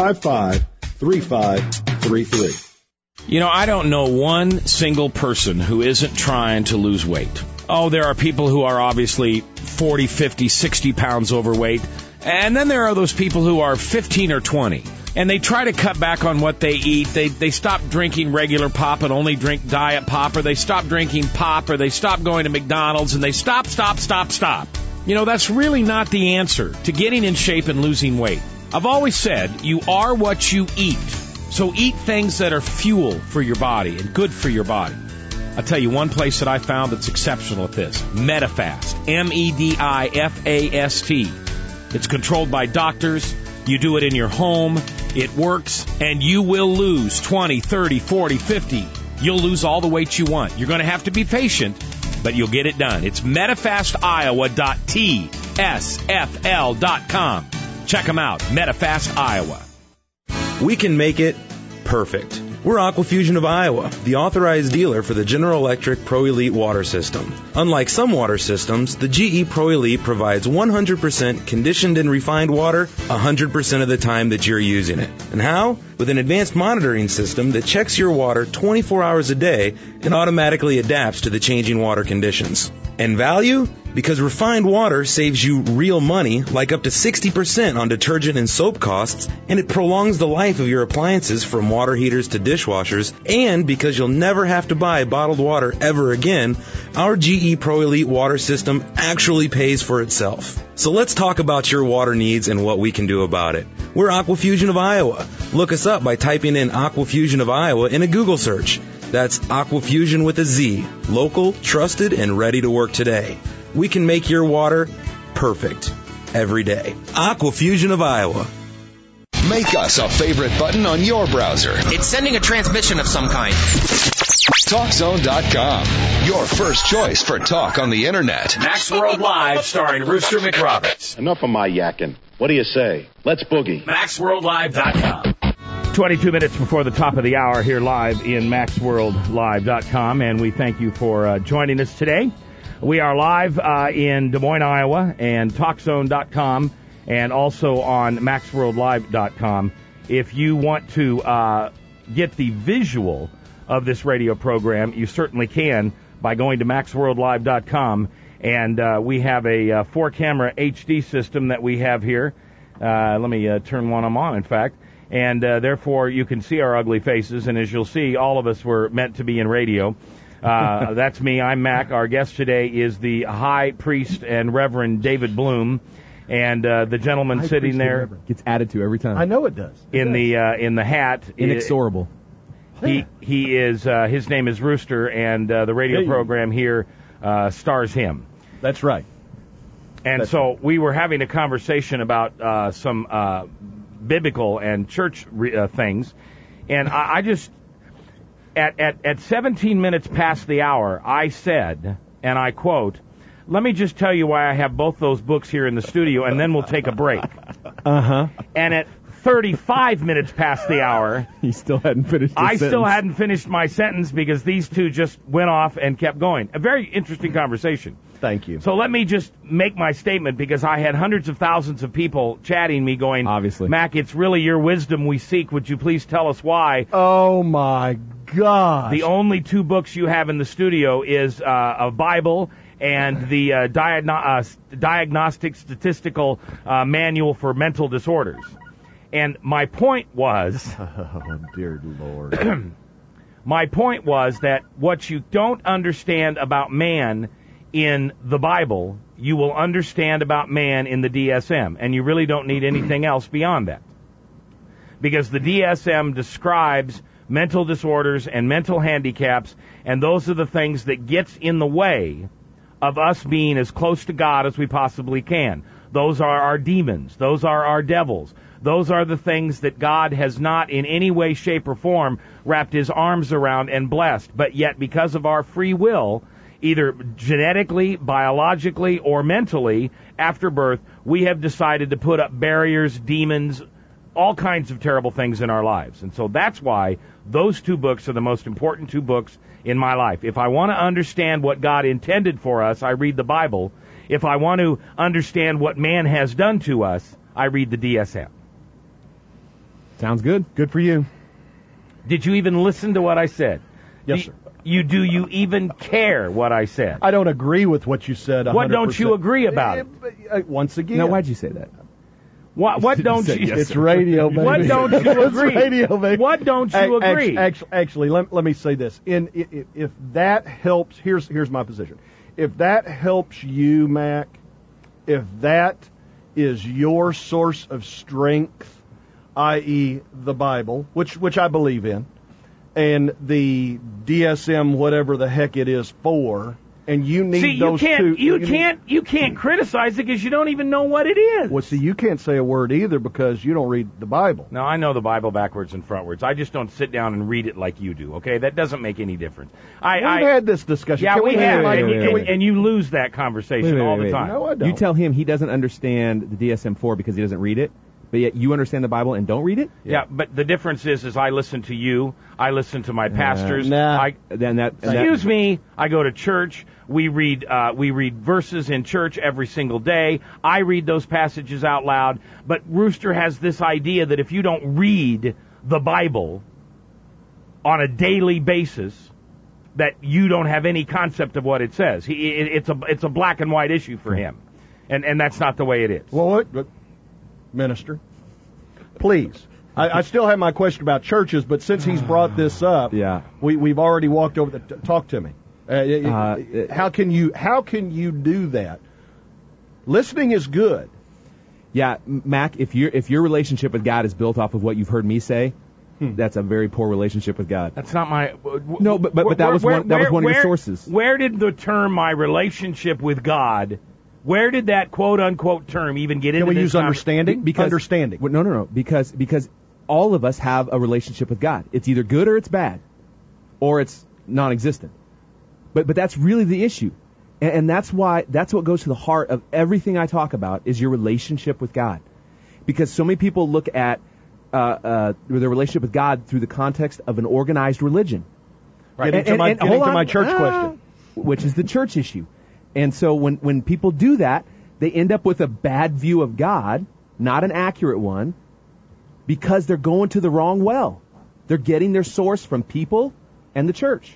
S1: 255-3533.
S7: You know, I don't know one single person who isn't trying to lose weight. Oh, there are people who are obviously 40, 50, 60 pounds overweight. And then there are those people who are 15 or 20. And they try to cut back on what they eat. They stop drinking regular pop and only drink diet pop. Or they stop drinking pop. Or they stop going to McDonald's. And they stop. You know, that's really not the answer to getting in shape and losing weight. I've always said you are what you eat. So eat things that are fuel for your body and good for your body. I'll tell you one place that I found that's exceptional at this. Medifast. Medifast. It's controlled by doctors. You do it in your home. It works. And you will lose 20, 30, 40, 50. You'll lose all the weight you want. You're going to have to be patient, but you'll get it done. It's MedifastIowa.tsfl.com. Check them out. Medifast Iowa.
S10: We can make it perfect. We're Aquafusion of Iowa, the authorized dealer for the General Electric Pro Elite water system. Unlike some water systems, the GE Pro Elite provides 100% conditioned and refined water 100% of the time that you're using it. And how? With an advanced monitoring system that checks your water 24 hours a day and automatically adapts to the changing water conditions. And value? Because refined water saves you real money, like up to 60% on detergent and soap costs, and it prolongs the life of your appliances from water heaters to dishwashers, and because you'll never have to buy bottled water ever again, our GE Pro Elite water system actually pays for itself. So let's talk about your water needs and what we can do about it. We're Aquafusion of Iowa. Look us up by typing in Aquafusion of Iowa in a Google search. That's Aquafusion with a Z. Local, trusted, and ready to work today. We can make your water perfect every day. Aquafusion of Iowa.
S11: Make us a favorite button on your browser.
S12: It's sending a transmission of some kind.
S11: TalkZone.com. Your first choice for talk on the internet.
S7: Max World Live starring Rooster McRoberts.
S13: Enough of my yakking. What do you say? Let's boogie.
S7: MaxWorldLive.com. 22 minutes before the top of the hour here live in MaxWorldLive.com, and we thank you for joining us today. We are live in Des Moines, Iowa, and TalkZone.com, and also on MaxWorldLive.com. If you want to get the visual of this radio program, you certainly can by going to MaxWorldLive.com, and we have a 4-camera HD system that we have here. Let me turn one of them on, in fact. And therefore, you can see our ugly faces, and as you'll see, all of us were meant to be in radio. That's me. I'm Mac. Our guest today is the High Priest and Reverend David Bloom, and the gentleman
S9: High
S7: sitting there
S9: gets added to every time.
S8: I know it does.
S7: In the hat.
S9: Inexorable.
S7: He is his name is Rooster, and the radio program here stars him.
S8: That's right.
S7: And so we were having a conversation about some biblical and church things, and I just at 17 minutes past the hour, I said, and I quote, "Let me just tell you why I have both those books here in the studio, and then we'll take a break."
S8: Uh-huh.
S7: And at 35 minutes past the hour,
S9: He still hadn't finished his
S7: I
S9: sentence.
S7: still hadn't finished my sentence because these two just went off and kept going. A very interesting conversation.
S8: Thank you.
S7: So let me just make my statement, because I had hundreds of thousands of people chatting me going,
S9: obviously,
S7: Mac, it's really your wisdom we seek. Would you please tell us why?
S8: Oh, my God.
S7: The only two books you have in the studio is a Bible and the Diagnostic Statistical Manual for Mental Disorders. And my point was...
S8: Oh, dear Lord.
S7: My point was that what you don't understand about man in the Bible, you will understand about man in the DSM, and you really don't need anything else beyond that. Because the DSM describes mental disorders and mental handicaps, and those are the things that gets in the way of us being as close to God as we possibly can. Those are our demons. Those are our devils. Those are the things that God has not in any way, shape, or form wrapped his arms around and blessed. But yet, because of our free will, either genetically, biologically, or mentally, after birth, we have decided to put up barriers, demons, all kinds of terrible things in our lives. And so that's why those two books are the most important two books in my life. If I want to understand what God intended for us, I read the Bible. If I want to understand what man has done to us, I read the DSM.
S9: Sounds good.
S8: Good for you.
S7: Did you even listen to what I said?
S8: Yes, sir.
S7: Do you even care what I said?
S8: I don't agree with what you said 100%.
S7: What don't you agree about it?
S8: Once again.
S9: Now, why'd you say that?
S7: What don't you?
S8: It's radio, baby.
S7: What don't you agree?
S8: It's radio, baby.
S7: What don't you agree?
S8: Actually, let me say this. If that helps, here's my position. If that helps you, Mac, if that is your source of strength, i.e. the Bible, which I believe in, and the DSM, whatever the heck it is for, and you need those two.
S7: You can't criticize it because you don't even know what it is.
S8: Well, see, you can't say a word either because you don't read the Bible.
S7: No, I know the Bible backwards and frontwards. I just don't sit down and read it like you do. Okay, that doesn't make any difference.
S8: We've had this discussion.
S7: Yeah, we have,
S9: wait.
S7: and you lose that conversation all the time.
S8: No, I don't.
S9: You tell him he doesn't understand the DSM-4 because he doesn't read it, but yet you understand the Bible and don't read it?
S7: Yeah, but the difference is I listen to you. I listen to my pastors.
S8: Excuse
S7: me. I go to church. We read verses in church every single day. I read those passages out loud. But Rooster has this idea that if you don't read the Bible on a daily basis, that you don't have any concept of what it says. It's a black and white issue for him, and that's not the way it is.
S8: Well, Minister, please. I still have my question about churches, but since he's brought this up, we've already walked over. Talk to me. How can you do that? Listening is good.
S9: Yeah, Mac. If your relationship with God is built off of what you've heard me say, that's a very poor relationship with God.
S7: That's not my.
S9: No, but that was one of your sources.
S7: Where did the term "my relationship with God"? Where did that quote-unquote term even get into this?
S8: Can we use understanding? Understanding.
S9: No. Because all of us have a relationship with God. It's either good or it's bad, or it's non-existent. But that's really the issue, and that's what goes to the heart of everything I talk about is your relationship with God. Because so many people look at their relationship with God through the context of an organized religion.
S8: Right. Getting to my church question,
S9: which is the church issue. And so when people do that, they end up with a bad view of God, not an accurate one, because they're going to the wrong well. They're getting their source from people and the church.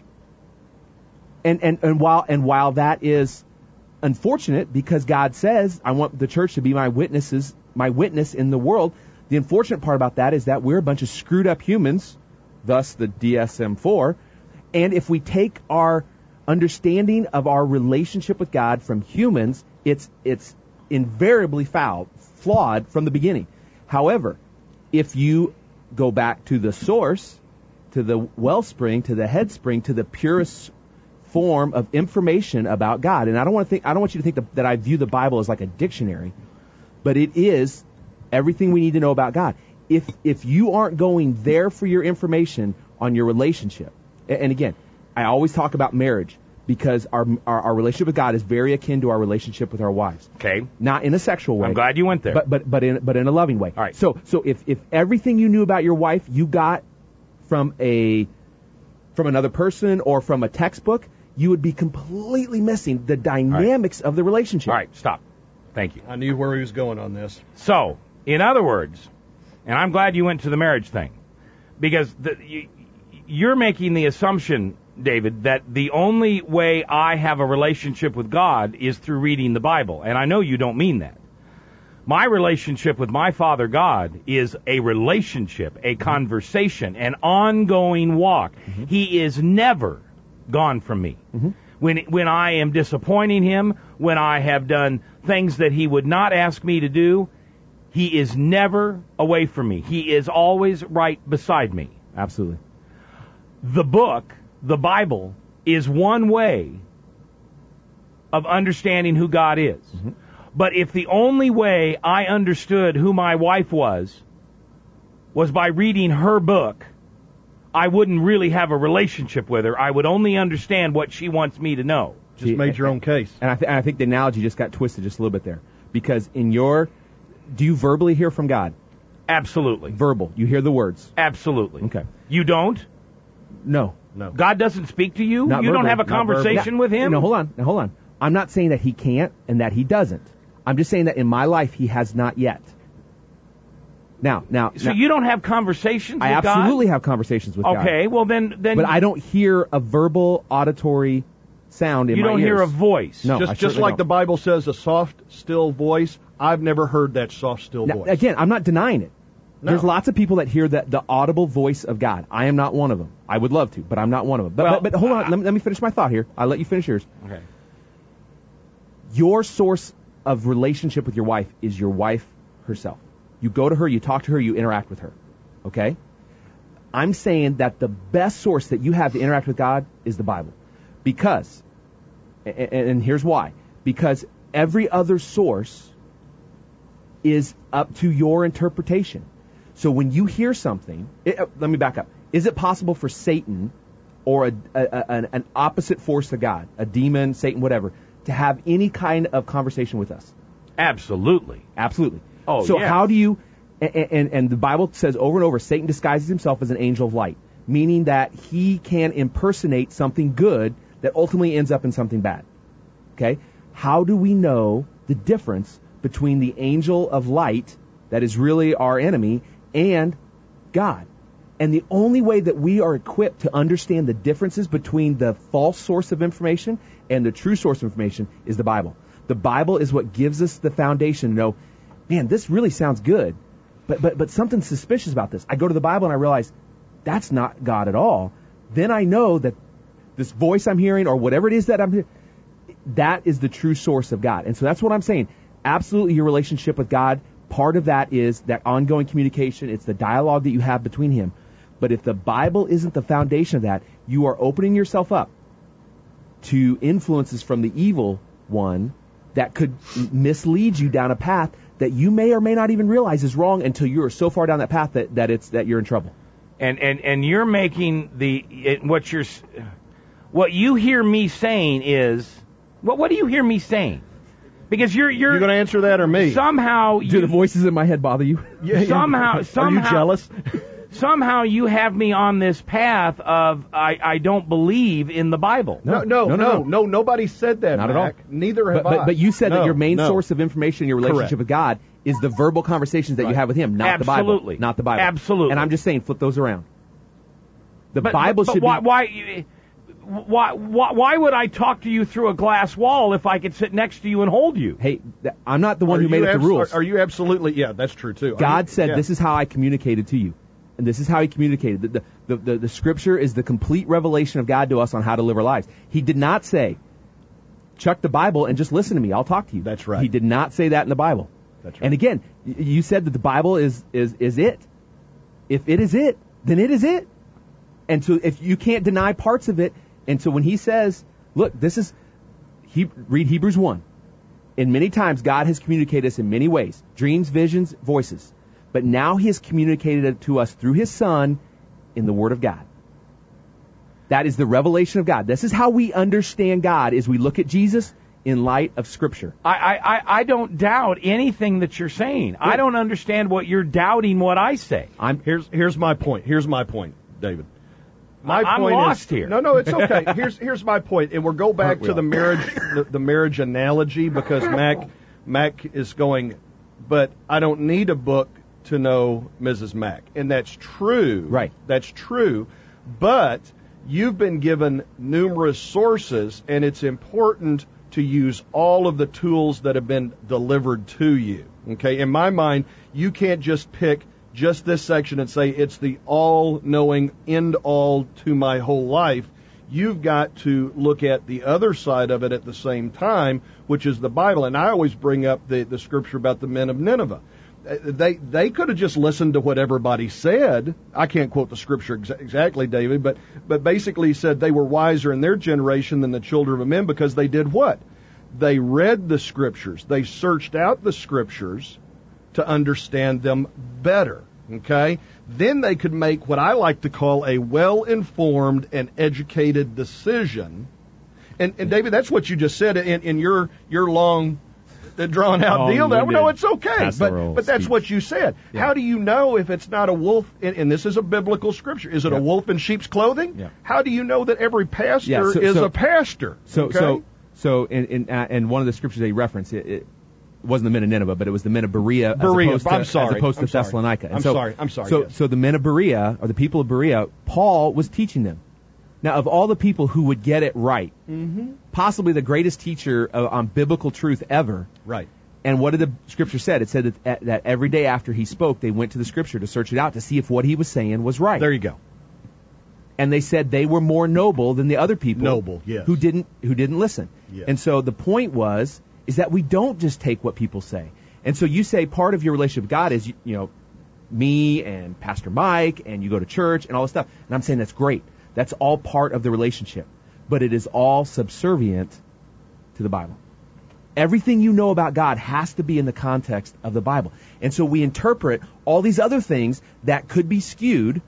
S9: And while that is unfortunate, because God says, I want the church to be my witness in the world, the unfortunate part about that is that we're a bunch of screwed up humans, thus the DSM-4, and if we take our understanding of our relationship with God from humans, it's invariably flawed from the beginning. However, if you go back to the source, to the wellspring, to the headspring, to the purest form of information about God, and I don't want you to think that I view the Bible as like a dictionary, but it is everything we need to know about God. If you aren't going there for your information on your relationship, and again, I always talk about marriage because our relationship with God is very akin to our relationship with our wives.
S7: Okay.
S9: Not in a sexual way.
S7: I'm glad you went there.
S9: But in a loving way.
S7: All right.
S9: So if everything you knew about your wife you got from another person or from a textbook, you would be completely missing the dynamics of the relationship.
S7: All right, stop. Thank you.
S8: I knew where he was going on this.
S7: So, in other words, and I'm glad you went to the marriage thing, because you're making the assumption, David, that the only way I have a relationship with God is through reading the Bible. And I know you don't mean that. My relationship with my Father God is a relationship, a conversation, an ongoing walk. Mm-hmm. He is never gone from me. Mm-hmm. When I am disappointing him, when I have done things that he would not ask me to do, he is never away from me. He is always right beside me.
S9: Absolutely.
S7: The book, the Bible, is one way of understanding who God is.
S9: Mm-hmm.
S7: But if the only way I understood who my wife was by reading her book, I wouldn't really have a relationship with her. I would only understand what she wants me to know.
S8: Just made your own case.
S9: And I think the analogy just got twisted just a little bit there. Because do you verbally hear from God?
S7: Absolutely.
S9: Verbal. You hear the words?
S7: Absolutely.
S9: Okay.
S7: You don't?
S9: No.
S7: God doesn't speak to you?
S9: Not
S7: you
S9: verbal.
S7: don't have a conversation with him?
S9: No, hold on. I'm not saying that he can't and that he doesn't. I'm just saying that in my life he has not yet. Now.
S7: So you don't have conversations with God?
S9: I absolutely have conversations with God.
S7: Okay, well then.
S9: But I don't hear a verbal auditory sound in my ears.
S7: You don't hear a voice.
S9: No,
S8: just like the Bible says, a soft, still voice. I've never heard that soft, still voice.
S9: Again, I'm not denying it.
S8: No.
S9: There's lots of people that hear the audible voice of God. I am not one of them. I would love to, but I'm not one of them. But hold on, let me finish my thought here. I'll let you finish yours.
S7: Okay.
S9: Your source of relationship with your wife is your wife herself. You go to her, you talk to her, you interact with her. Okay? I'm saying that the best source that you have to interact with God is the Bible. Because, and here's why. Because every other source is up to your interpretation. So when you hear something, let me back up. Is it possible for Satan or an opposite force to God, a demon, Satan, whatever, to have any kind of conversation with us?
S7: Absolutely.
S9: Absolutely.
S7: Oh,
S9: so
S7: yes.
S9: how do you, and the Bible says over and over, Satan disguises himself as an angel of light, meaning that he can impersonate something good that ultimately ends up in something bad. Okay? How do we know the difference between the angel of light, that is really our enemy, and God? And the only way that we are equipped to understand the differences between the false source of information and the true source of information is the Bible. The Bible is what gives us the foundation to know, man, this really sounds good, but something's suspicious about this. I go to the Bible and I realize that's not God at all. Then I know that this voice I'm hearing or whatever it is that I'm hearing, that is the true source of God. And so that's what I'm saying. Absolutely, your relationship with God, part of that is that ongoing communication. It's the dialogue that you have between him. But if the Bible isn't the foundation of that, you are opening yourself up to influences from the evil one that could mislead you down a path that you may or may not even realize is wrong until you are so far down that path that you're in trouble.
S7: And you're making what you hear me saying is, what do you hear me saying? Because you're
S8: going to answer that or me?
S7: Somehow
S9: do the voices in my head bother you?
S7: Somehow
S8: are you jealous?
S7: Somehow you have me on this path of I don't believe in the Bible.
S8: No. Nobody said that.
S9: Not
S8: Mac.
S9: at all.
S8: Neither have I.
S9: But you said that your main source of information in your relationship
S8: Correct.
S9: with God is the verbal conversations that you have with him, not
S7: Absolutely.
S9: the Bible. Not the Bible.
S7: Absolutely.
S9: And I'm just saying, flip those around. The Bible should
S7: be. Why would I talk to you through a glass wall if I could sit next to you and hold you?
S9: Hey, I'm not the one who made up the rules.
S8: Are you absolutely? Yeah, that's true too.
S9: God said, "This is how I communicated to you." And this is how he communicated. The Scripture is the complete revelation of God to us on how to live our lives. He did not say, chuck the Bible and just listen to me. I'll talk to you.
S8: That's right.
S9: He did not say that in the Bible.
S8: That's right.
S9: And again, you said that the Bible is it. If it is it, then it is it. And so if you can't deny parts of it, and so when he says, look, read Hebrews 1. And many times God has communicated us in many ways. Dreams, visions, voices. But now he has communicated it to us through his Son in the Word of God. That is the revelation of God. This is how we understand God, is we look at Jesus in light of Scripture.
S7: I don't doubt anything that you're saying. I don't understand what you're doubting what I say.
S8: Here's my point. Here's my point, David.
S7: I'm lost here.
S8: No, it's okay. Here's my point, and we'll go back to the marriage analogy because Mac is going, but I don't need a book to know Mrs. Mack. And that's true.
S9: Right.
S8: That's true. But you've been given numerous sources, and it's important to use all of the tools that have been delivered to you. Okay? In my mind, you can't just pick just this section and say it's the all-knowing end-all to my whole life. You've got to look at the other side of it at the same time, which is the Bible. And I always bring up the scripture about the men of Nineveh. They could have just listened to what everybody said. I can't quote the scripture exactly, David, but basically he said they were wiser in their generation than the children of men because they did what? They read the scriptures. They searched out the scriptures to understand them better. Okay? Then they could make what I like to call a well-informed and educated decision. And David, that's what you just said in your long drawn out deal. No, it's okay. But that's what you said. Yeah. How do you know if it's not a wolf? And this is a biblical scripture. Is it a wolf in sheep's clothing? Yeah. How do you know that every pastor is a pastor?
S9: So in one of the scriptures they reference, it wasn't the men of Nineveh, but it was the men of Berea. As opposed to Thessalonica.
S8: I'm sorry.
S9: So the men of Berea, or the people of Berea, Paul was teaching them. Now, of all the people who would get it right, possibly the greatest teacher on biblical truth ever.
S8: Right.
S9: And what did the scripture said? It said that every day after he spoke, they went to the scripture to search it out to see if what he was saying was right.
S8: There you go.
S9: And they said they were more noble than the other people.
S8: Noble, yes.
S9: Who didn't listen.
S8: Yes.
S9: And so the point is that we don't just take what people say. And so you say part of your relationship with God is, me and Pastor Mike, and you go to church and all this stuff. And I'm saying that's great. That's all part of the relationship. But it is all subservient to the Bible. Everything you know about God has to be in the context of the Bible. And so we interpret all these other things that could be skewed.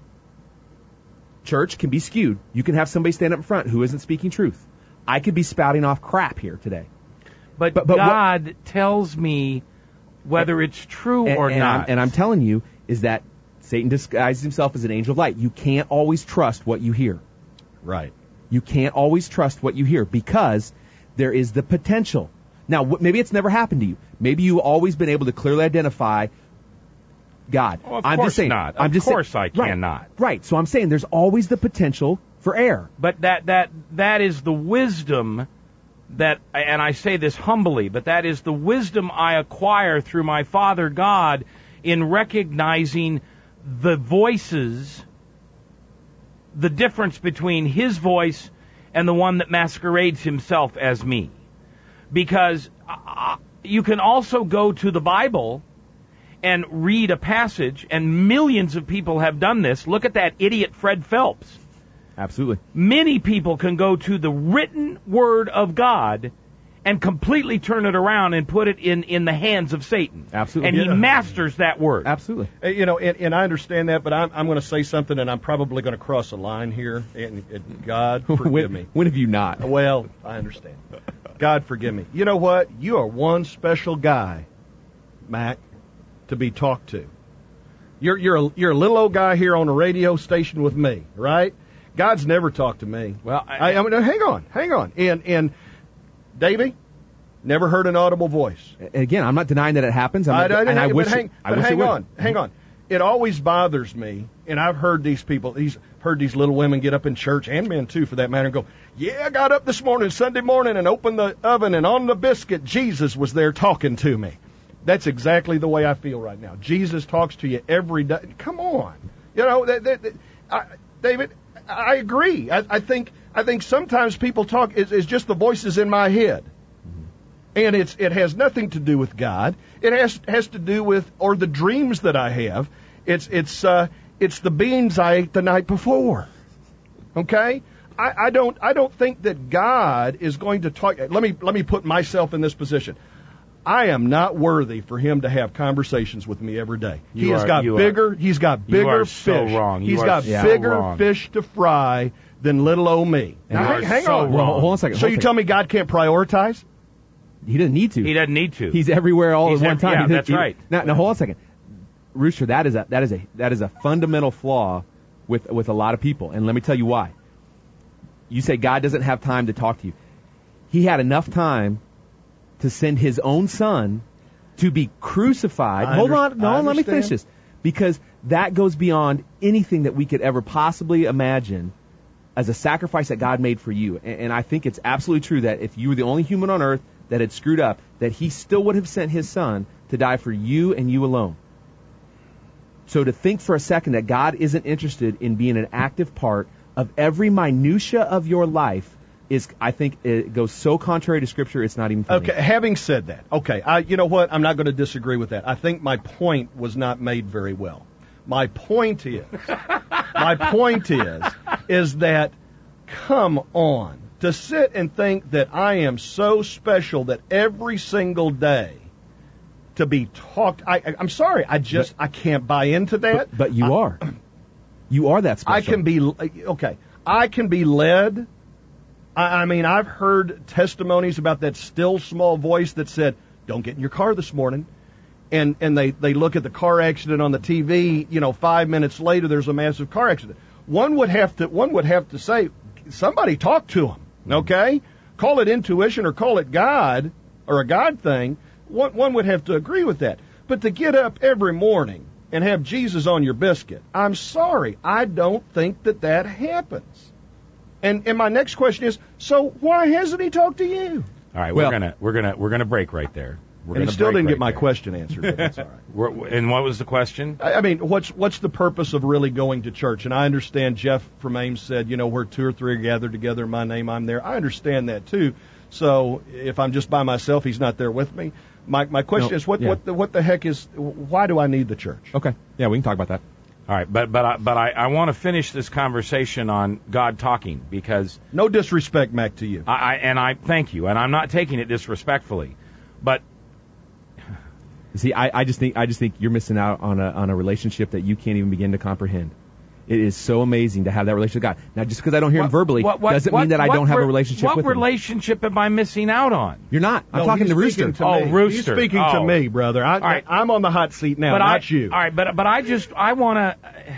S9: Church can be skewed. You can have somebody stand up in front who isn't speaking truth. I could be spouting off crap here today.
S14: But God tells me whether it's true or not.
S9: And I'm telling you is that Satan disguises himself as an angel of light. You can't always trust what you hear.
S8: Right.
S9: You can't always trust what you hear because there is the potential. Now, maybe it's never happened to you. Maybe you've always been able to clearly identify God.
S14: Oh, of course not. Of course I cannot.
S9: Right. So I'm saying there's always the potential for error.
S14: But that is the wisdom that, and I say this humbly, but that is the wisdom I acquire through my Father God in recognizing the voices, the difference between His voice and the one that masquerades himself as me. Because you can also go to the Bible and read a passage, and millions of people have done this. Look at that idiot Fred Phelps.
S9: Absolutely.
S14: Many people can go to the written Word of God and completely turn it around and put it in the hands of Satan.
S9: Absolutely.
S14: And he masters that Word.
S9: Absolutely.
S8: And I understand that, but I'm going to say something, and I'm probably going to cross a line here. And God, forgive me.
S9: When have you not?
S8: Well, I understand. God, forgive me. You know what? You are one special guy, Mac, to be talked to. You're a little old guy here on a radio station with me, right? God's never talked to me.
S14: Well,
S8: I mean, hang on. And Davey, never heard an audible voice.
S9: Again, I'm not denying that it happens.
S8: Hang on. It always bothers me, and I've heard these little women get up in church, and men too, for that matter, and go, "Yeah, I got up this morning, Sunday morning, and opened the oven, and on the biscuit, Jesus was there talking to me." That's exactly the way I feel right now. Jesus talks to you every day. Come on, David. I agree. I think sometimes people talk is just the voices in my head, and it has nothing to do with God. It has to do with the dreams that I have. It's the beans I ate the night before. Okay, I don't think that God is going to talk. Let me put myself in this position. I am not worthy for Him to have conversations with me every day. He's got bigger fish.
S14: So wrong.
S8: He's got bigger fish to fry than little old me. Now, hang on.
S9: Well, hold on a second.
S8: So you tell me God can't prioritize?
S9: He doesn't need to.
S14: He doesn't need to.
S9: He's everywhere all at one time.
S14: Yeah, that's right.
S9: Now, hold on a second. Rooster, that is a fundamental flaw with a lot of people, and let me tell you why. You say God doesn't have time to talk to you. He had enough time to send His own Son to be crucified. Hold on, let me finish this. Because that goes beyond anything that we could ever possibly imagine as a sacrifice that God made for you. And I think it's absolutely true that if you were the only human on earth that had screwed up, that He still would have sent His Son to die for you and you alone. So to think for a second that God isn't interested in being an active part of every minutia of your life is, I think, it goes so contrary to Scripture, it's not even funny.
S8: Okay, having said that, you know what? I'm not going to disagree with that. I think my point was not made very well. My point is that, come on, to sit and think that I am so special that every single day to be talked, I'm sorry, I can't buy into that.
S9: But you are. You are that special.
S8: I can be led. I mean, I've heard testimonies about that still small voice that said, don't get in your car this morning. And they look at the car accident on the TV, 5 minutes later there's a massive car accident. One would have to say, somebody talk to him, okay? Call it intuition or call it God or a God thing. One would have to agree with that. But to get up every morning and have Jesus on your biscuit, I'm sorry, I don't think that happens. And my next question is, so why hasn't he talked to you?
S7: All right, we're gonna break right there.
S8: And he still didn't get my question answered, but that's all right.
S7: And what was the question?
S8: I mean, what's the purpose of really going to church? And I understand Jeff from Ames said, where 2 or 3 are gathered together in my name, I'm there. I understand that too. So if I'm just by myself, he's not there with me. My question is, what the heck is? Why do I need the church?
S9: Okay, yeah, we can talk about that.
S7: All right, but I want to finish this conversation on God talking, because
S8: no disrespect, Mac, to you.
S7: I thank you, and I'm not taking it disrespectfully, but
S9: see, I just think you're missing out on a relationship that you can't even begin to comprehend. It is so amazing to have that relationship with God. Now, just because I don't hear him verbally doesn't mean that I don't have a relationship with him.
S14: What relationship am I missing out on?
S9: You're not. I'm talking to Rooster.
S14: Rooster.
S8: He's speaking to me, brother. I'm on the hot seat now, not you.
S14: All right, but I want to...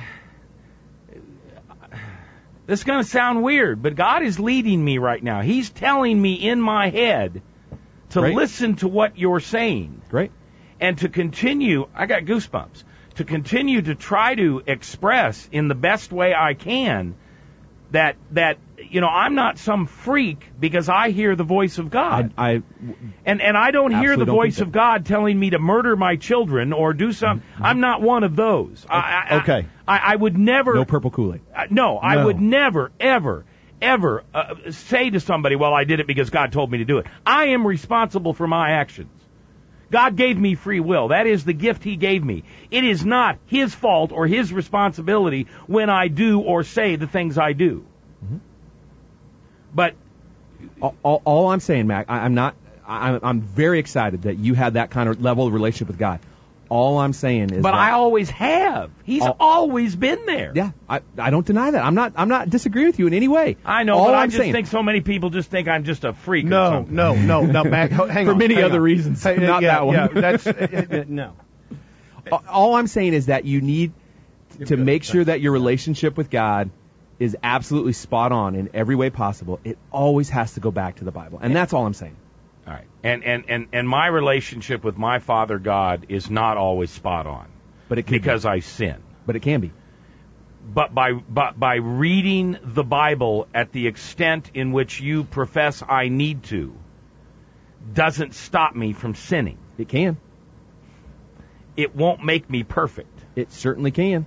S14: This is going to sound weird, but God is leading me right now. He's telling me in my head to listen to what you're saying.
S9: Great.
S14: And to continue... I got goosebumps. To continue to try to express in the best way I can that I'm not some freak because I hear the voice of God. And I don't hear the voice of God telling me to murder my children or do something. Mm-hmm. I'm not one of those.
S8: Okay.
S14: I would never...
S9: No purple Kool-Aid.
S14: I would never, ever say to somebody, well, I did it because God told me to do it. I am responsible for my actions. God gave me free will. That is the gift He gave me. It is not His fault or His responsibility when I do or say the things I do. Mm-hmm. But
S9: all I'm saying, Mac, I'm very excited that you had that kind of level of relationship with God. All I'm saying is,
S14: but I always have. He's always been there.
S9: Yeah, I don't deny that. I'm not disagreeing with you in any way.
S14: I know, but I just think so many people just think I'm just a freak.
S8: No, Mac, hang on.
S9: For many other reasons, not that one.
S8: Yeah, that's no.
S9: All I'm saying is that you need to make sure that your relationship with God is absolutely spot on in every way possible. It always has to go back to the Bible, and that's all I'm saying.
S7: All right. And my relationship with my Father God is not always spot on.
S9: But it can
S7: because I sin.
S9: But it can be.
S7: But by reading the Bible at the extent in which you profess I need to doesn't stop me from sinning.
S9: It can.
S7: It won't make me perfect.
S9: It certainly can.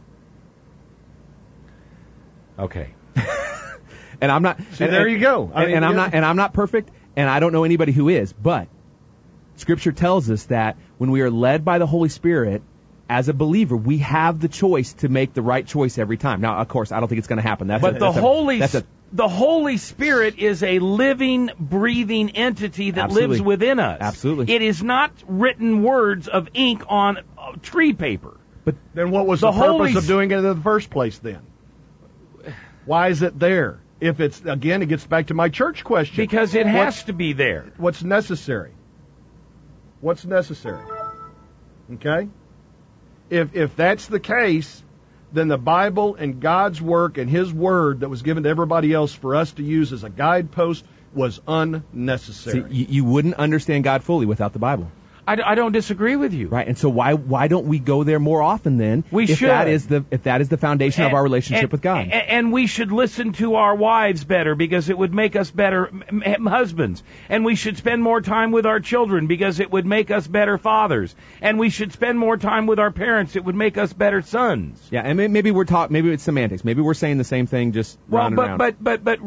S7: Okay.
S9: And I'm not.
S8: See, there you go.
S9: I'm not perfect. And I don't know anybody who is, but Scripture tells us that when we are led by the Holy Spirit, as a believer, we have the choice to make the right choice every time. Now, of course, I don't think it's going to happen.
S14: The Holy Spirit is a living, breathing entity that lives within us.
S9: Absolutely.
S14: It is not written words of ink on tree paper.
S8: But then what was the purpose of doing it in the first place then? Why is it there? If it's, again, it gets back to my church question.
S14: Because it has to be there.
S8: What's necessary? What's necessary? Okay? If that's the case, then the Bible and God's work and His Word that was given to everybody else for us to use as a guidepost was unnecessary.
S9: See, you wouldn't understand God fully without the Bible.
S14: I don't disagree with you.
S15: Right, and so why don't we go there more often then? If that is the foundation of our relationship with God.
S14: And we should listen to our wives better because it would make us better husbands. And we should spend more time with our children because it would make us better fathers. And we should spend more time with our parents. It would make us better sons.
S15: Yeah, and maybe maybe it's semantics. Maybe we're saying the same thing, just round and round.
S14: But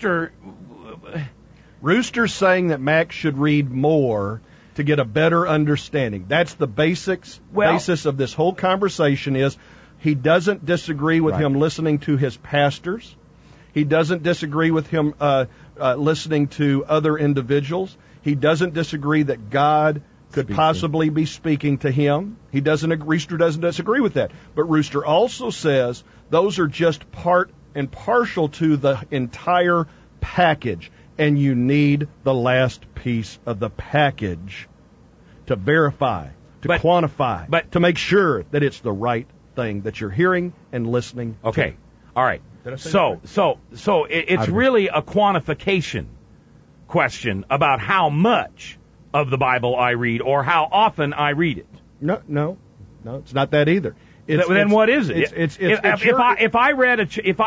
S8: Rooster's saying that Max should read more to get a better understanding. That's the basis of this whole conversation. Is he doesn't disagree with him listening to his pastors. He doesn't disagree with him listening to other individuals. He doesn't disagree that God could possibly be speaking to him. Rooster doesn't disagree with that. But Rooster also says those are just part and partial to the entire package. And you need the last piece of the package to verify, to quantify, to make sure that it's the right thing that you're hearing and listening to.
S14: Okay, all right. So it's really a quantification question about how much of the Bible I read or how often I read it.
S8: No, it's not that either.
S14: Then what is it? If I read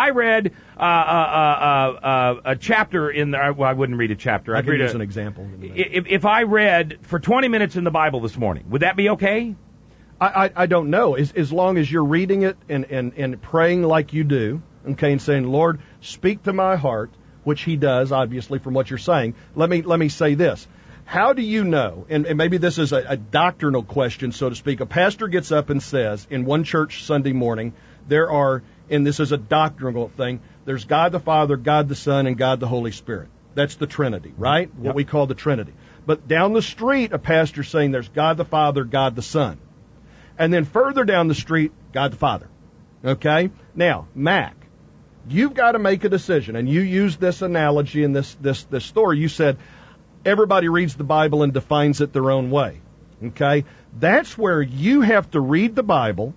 S14: a chapter in there, well, I wouldn't read a chapter.
S8: I'd read an example.
S14: If I read for 20 minutes in the Bible this morning, would that be okay?
S8: I don't know. As long as you're reading it and praying like you do, okay, and saying, Lord, speak to my heart, which He does, obviously, from what you're saying. Let me say this. How do you know, and maybe this is a doctrinal question, so to speak, a pastor gets up and says in one church Sunday morning, there are, and this is a doctrinal thing, there's God the Father, God the Son, and God the Holy Spirit. That's the Trinity, right? What we call the Trinity. But down the street, a pastor's saying there's God the Father, God the Son. And then further down the street, God the Father. Okay? Now, Mac, you've got to make a decision, and you used this analogy in this story. You said, everybody reads the Bible and defines it their own way. Okay? That's where you have to read the Bible,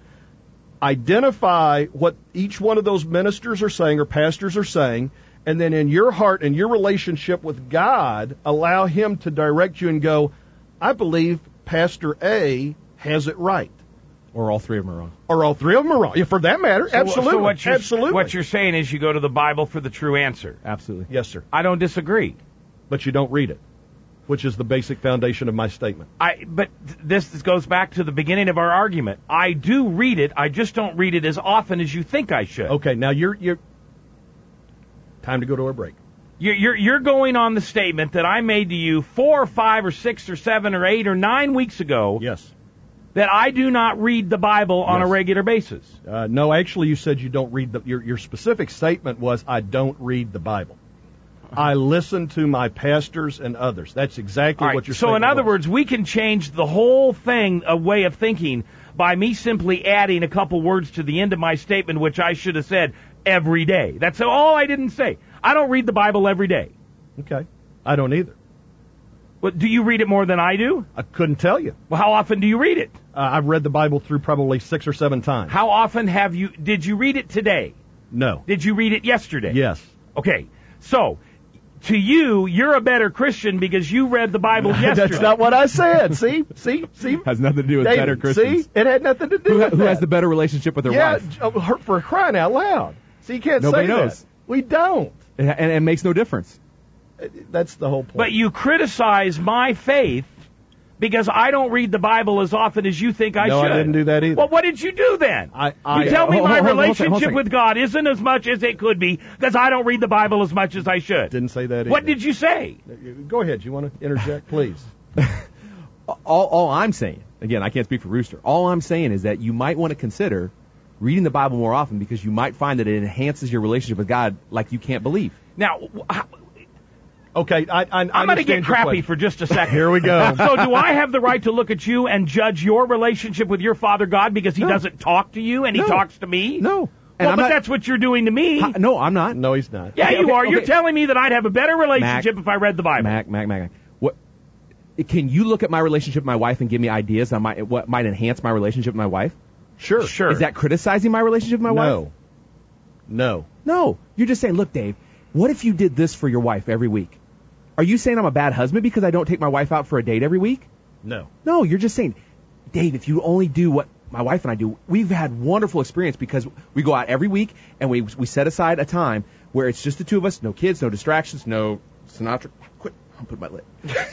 S8: identify what each one of those ministers are saying or pastors are saying, and then in your heart and your relationship with God, allow Him to direct you and go, I believe Pastor A has it right.
S15: Or all three of them are wrong.
S8: Or all three of them are wrong. Yeah, for that matter, absolutely.
S14: So what you're saying is you go to the Bible for the true answer.
S15: Absolutely.
S8: Yes, sir.
S14: I don't disagree.
S8: But you don't read it, which is the basic foundation of my statement.
S14: But this goes back to the beginning of our argument. I do read it. I just don't read it as often as you think I should.
S8: Okay, now you're time to go to a break.
S14: You're going on the statement that I made to you 4 or 5 or 6 or 7 or 8 or 9 weeks ago.
S8: Yes.
S14: That I do not read the Bible on a regular basis.
S8: No, actually, you said you don't read your specific statement was I don't read the Bible. I listen to my pastors and others. That's exactly what you're saying.
S14: So in other words, we can change the whole thing, a way of thinking, by me simply adding a couple words to the end of my statement, which I should have said every day. That's all I didn't say. I don't read the Bible every day.
S8: Okay. I don't either.
S14: Well, do you read it more than I do?
S8: I couldn't tell you.
S14: Well, how often do you read it?
S8: I've read the Bible through probably 6 or 7 times.
S14: How often did you read it today?
S8: No.
S14: Did you read it yesterday?
S8: Yes.
S14: Okay. So, to you, you're a better Christian because you read the Bible yesterday.
S8: That's not what I said. See?
S15: Has nothing to do with
S8: David,
S15: better Christians.
S8: See? It had nothing to do with that.
S15: Who has the better relationship with their wife?
S8: Yeah, for crying out loud. See, you can't
S15: Nobody
S8: say
S15: knows.
S8: that. We don't.
S15: And it makes no difference.
S8: That's the whole point.
S14: But you criticize my faith because I don't read the Bible as often as you think I should.
S8: No, I didn't do that either.
S14: Well, what did you do then? You tell me my relationship with God isn't as much as it could be because I don't read the Bible as much as I should.
S8: Didn't say that either.
S14: What did you say?
S8: Go ahead. You want to interject, please?
S15: All I'm saying, again, I can't speak for Rooster. All I'm saying is that you might want to consider reading the Bible more often because you might find that it enhances your relationship with God like you can't believe.
S14: Now,
S8: okay, I'm
S14: going to get crappy for just a second.
S8: Here we go.
S14: So do I have the right to look at you and judge your relationship with your Father God because He doesn't talk to you and He talks to me?
S15: No.
S14: Well, but that's what you're doing to me.
S15: No, I'm not.
S8: No, he's not.
S14: Yeah, you are. You're telling me that I'd have a better relationship if I read the Bible.
S15: Mac. What? Can you look at my relationship with my wife and give me ideas on what might enhance my relationship with my wife?
S8: Sure.
S15: Is that criticizing my relationship with my wife?
S8: No.
S15: You're just saying, look, Dave, what if you did this for your wife every week? Are you saying I'm a bad husband because I don't take my wife out for a date every week?
S8: No.
S15: No, you're just saying, Dave, if you only do what my wife and I do, we've had wonderful experience because we go out every week and we set aside a time where it's just the two of us, no kids, no distractions, no Sinatra. Quit. I'll put my lip.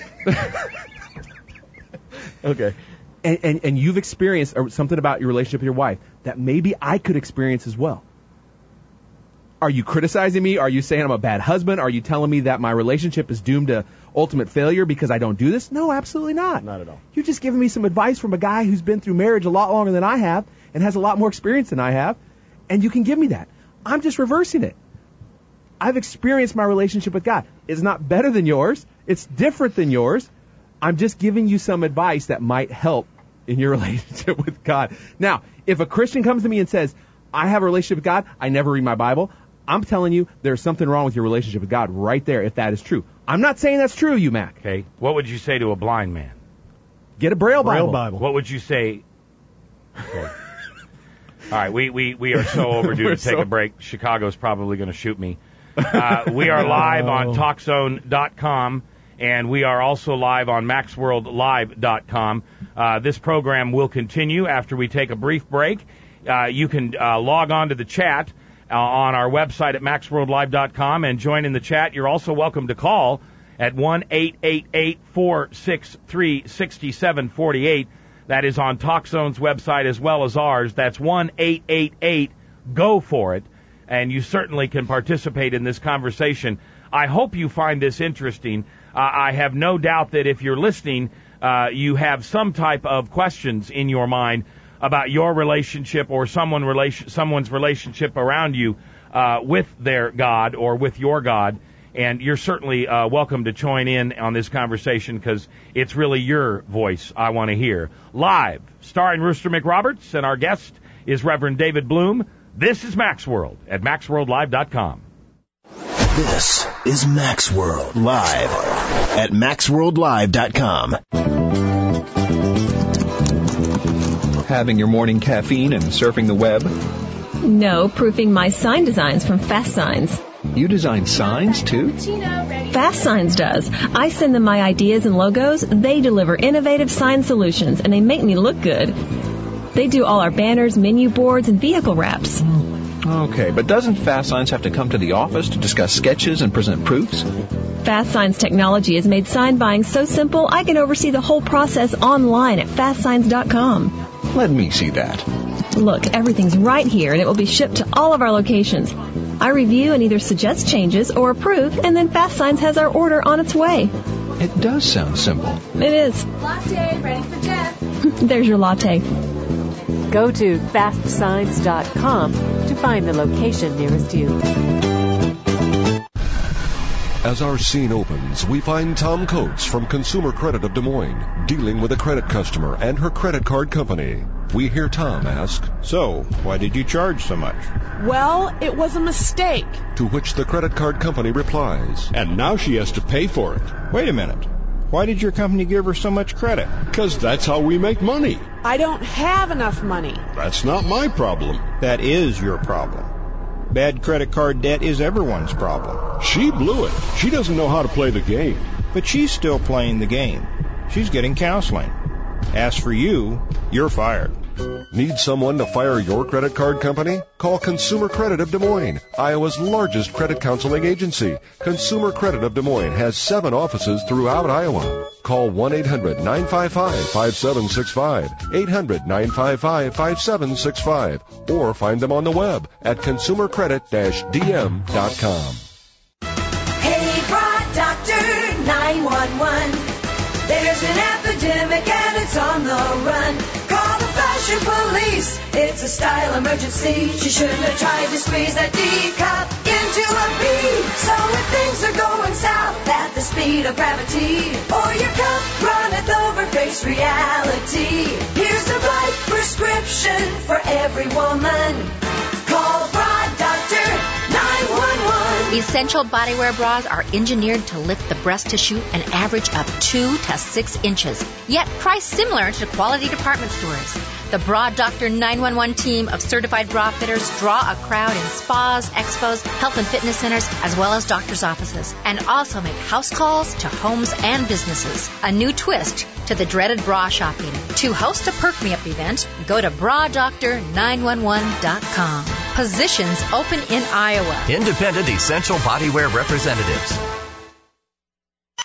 S15: Okay. And you've experienced something about your relationship with your wife that maybe I could experience as well. Are you criticizing me? Are you saying I'm a bad husband? Are you telling me that my relationship is doomed to ultimate failure because I don't do this? No, absolutely not.
S8: Not at all.
S15: You're just giving me some advice from a guy who's been through marriage a lot longer than I have and has a lot more experience than I have, and you can give me that. I'm just reversing it. I've experienced my relationship with God. It's not better than yours. It's different than yours. I'm just giving you some advice that might help in your relationship with God. Now, if a Christian comes to me and says, I have a relationship with God, I never read my Bible, I'm telling you there's something wrong with your relationship with God right there if that is true. I'm not saying that's true, you Mac.
S14: Okay. What would you say to a blind man?
S15: Get a Braille Bible.
S14: What would you say? Okay. All right, we are so overdue to take a break. Chicago's probably going to shoot me. We are live on TalkZone.com, and we are also live on MaxWorldLive.com. This program will continue after we take a brief break. You can log on to the chat on our website at MaxWorldLive.com and join in the chat. You're also welcome to call at 1-888-463-6748. That is on TalkZone's website as well as ours. That's 1-888-GO-FOR-IT. And you certainly can participate in this conversation. I hope you find this interesting. I have no doubt that if you're listening, you have some type of questions in your mind about your relationship or someone's relationship around you with their God or with your God. And you're certainly welcome to join in on this conversation because it's really your voice I want to hear. Live, starring Rooster McRoberts, and our guest is Reverend David Bloom. This is Max World at MaxWorldLive.com.
S2: This is Max World Live at MaxWorldLive.com.
S16: Having your morning caffeine and surfing the web?
S17: No, proofing my sign designs from Fast Signs.
S16: You design signs, too?
S17: Fast Signs does. I send them my ideas and logos. They deliver innovative sign solutions, and they make me look good. They do all our banners, menu boards, and vehicle wraps.
S16: Okay, but doesn't Fast Signs have to come to the office to discuss sketches and present proofs?
S17: Fast Signs technology has made sign buying so simple, I can oversee the whole process online at FastSigns.com.
S16: Let me see that.
S17: Look, everything's right here, and it will be shipped to all of our locations. I review and either suggest changes or approve, and then Fast Signs has our order on its way.
S16: It does sound simple.
S17: It is.
S18: Latte, ready for Jeff.
S17: There's your latte.
S3: Go to FastSigns.com to find the location nearest you.
S19: As our scene opens, we find Tom Coates from Consumer Credit of Des Moines dealing with a credit customer and her credit card company. We hear Tom ask,
S20: "So, why did you charge so much?"
S21: "Well, it was a mistake."
S19: To which the credit card company replies,
S20: "And now she has to pay for it." "Wait a minute. Why did your company give her so much credit?"
S22: "'Cause that's how we make money."
S21: "I don't have enough money."
S22: "That's not my problem."
S20: "That is your problem. Bad credit card debt is everyone's problem."
S22: "She blew it. She doesn't know how to play the game."
S20: "But she's still playing the game. She's getting counseling. As for you, you're fired."
S19: Need someone to fire your credit card company? Call Consumer Credit of Des Moines, Iowa's largest credit counseling agency. Consumer Credit of Des Moines has 7 offices throughout Iowa. Call 1-800-955-5765, 800-955-5765, or find them on the web at consumercredit-dm.com.
S4: Hey, Broad Doctor 911. There's an epidemic and it's on the run. Call the fashion police. It's a style emergency. She shouldn't have tried to squeeze that D cup into a B. So if things are going south at the speed of gravity, or your cup runneth over, face reality. Here's the right prescription for every woman. Call Broad Doctor 911.
S23: Essential bodywear bras are engineered to lift the breast tissue an average of 2 to 6 inches, yet priced similar to quality department stores. The Bra Doctor 911 team of certified bra fitters draw a crowd in spas, expos, health and fitness centers, as well as doctors' offices, and also make house calls to homes and businesses. A new twist to the dreaded bra shopping. To host a Perk Me Up event, go to BraDoctor911.com. Positions open in Iowa.
S1: Independent Essential Bodywear representatives.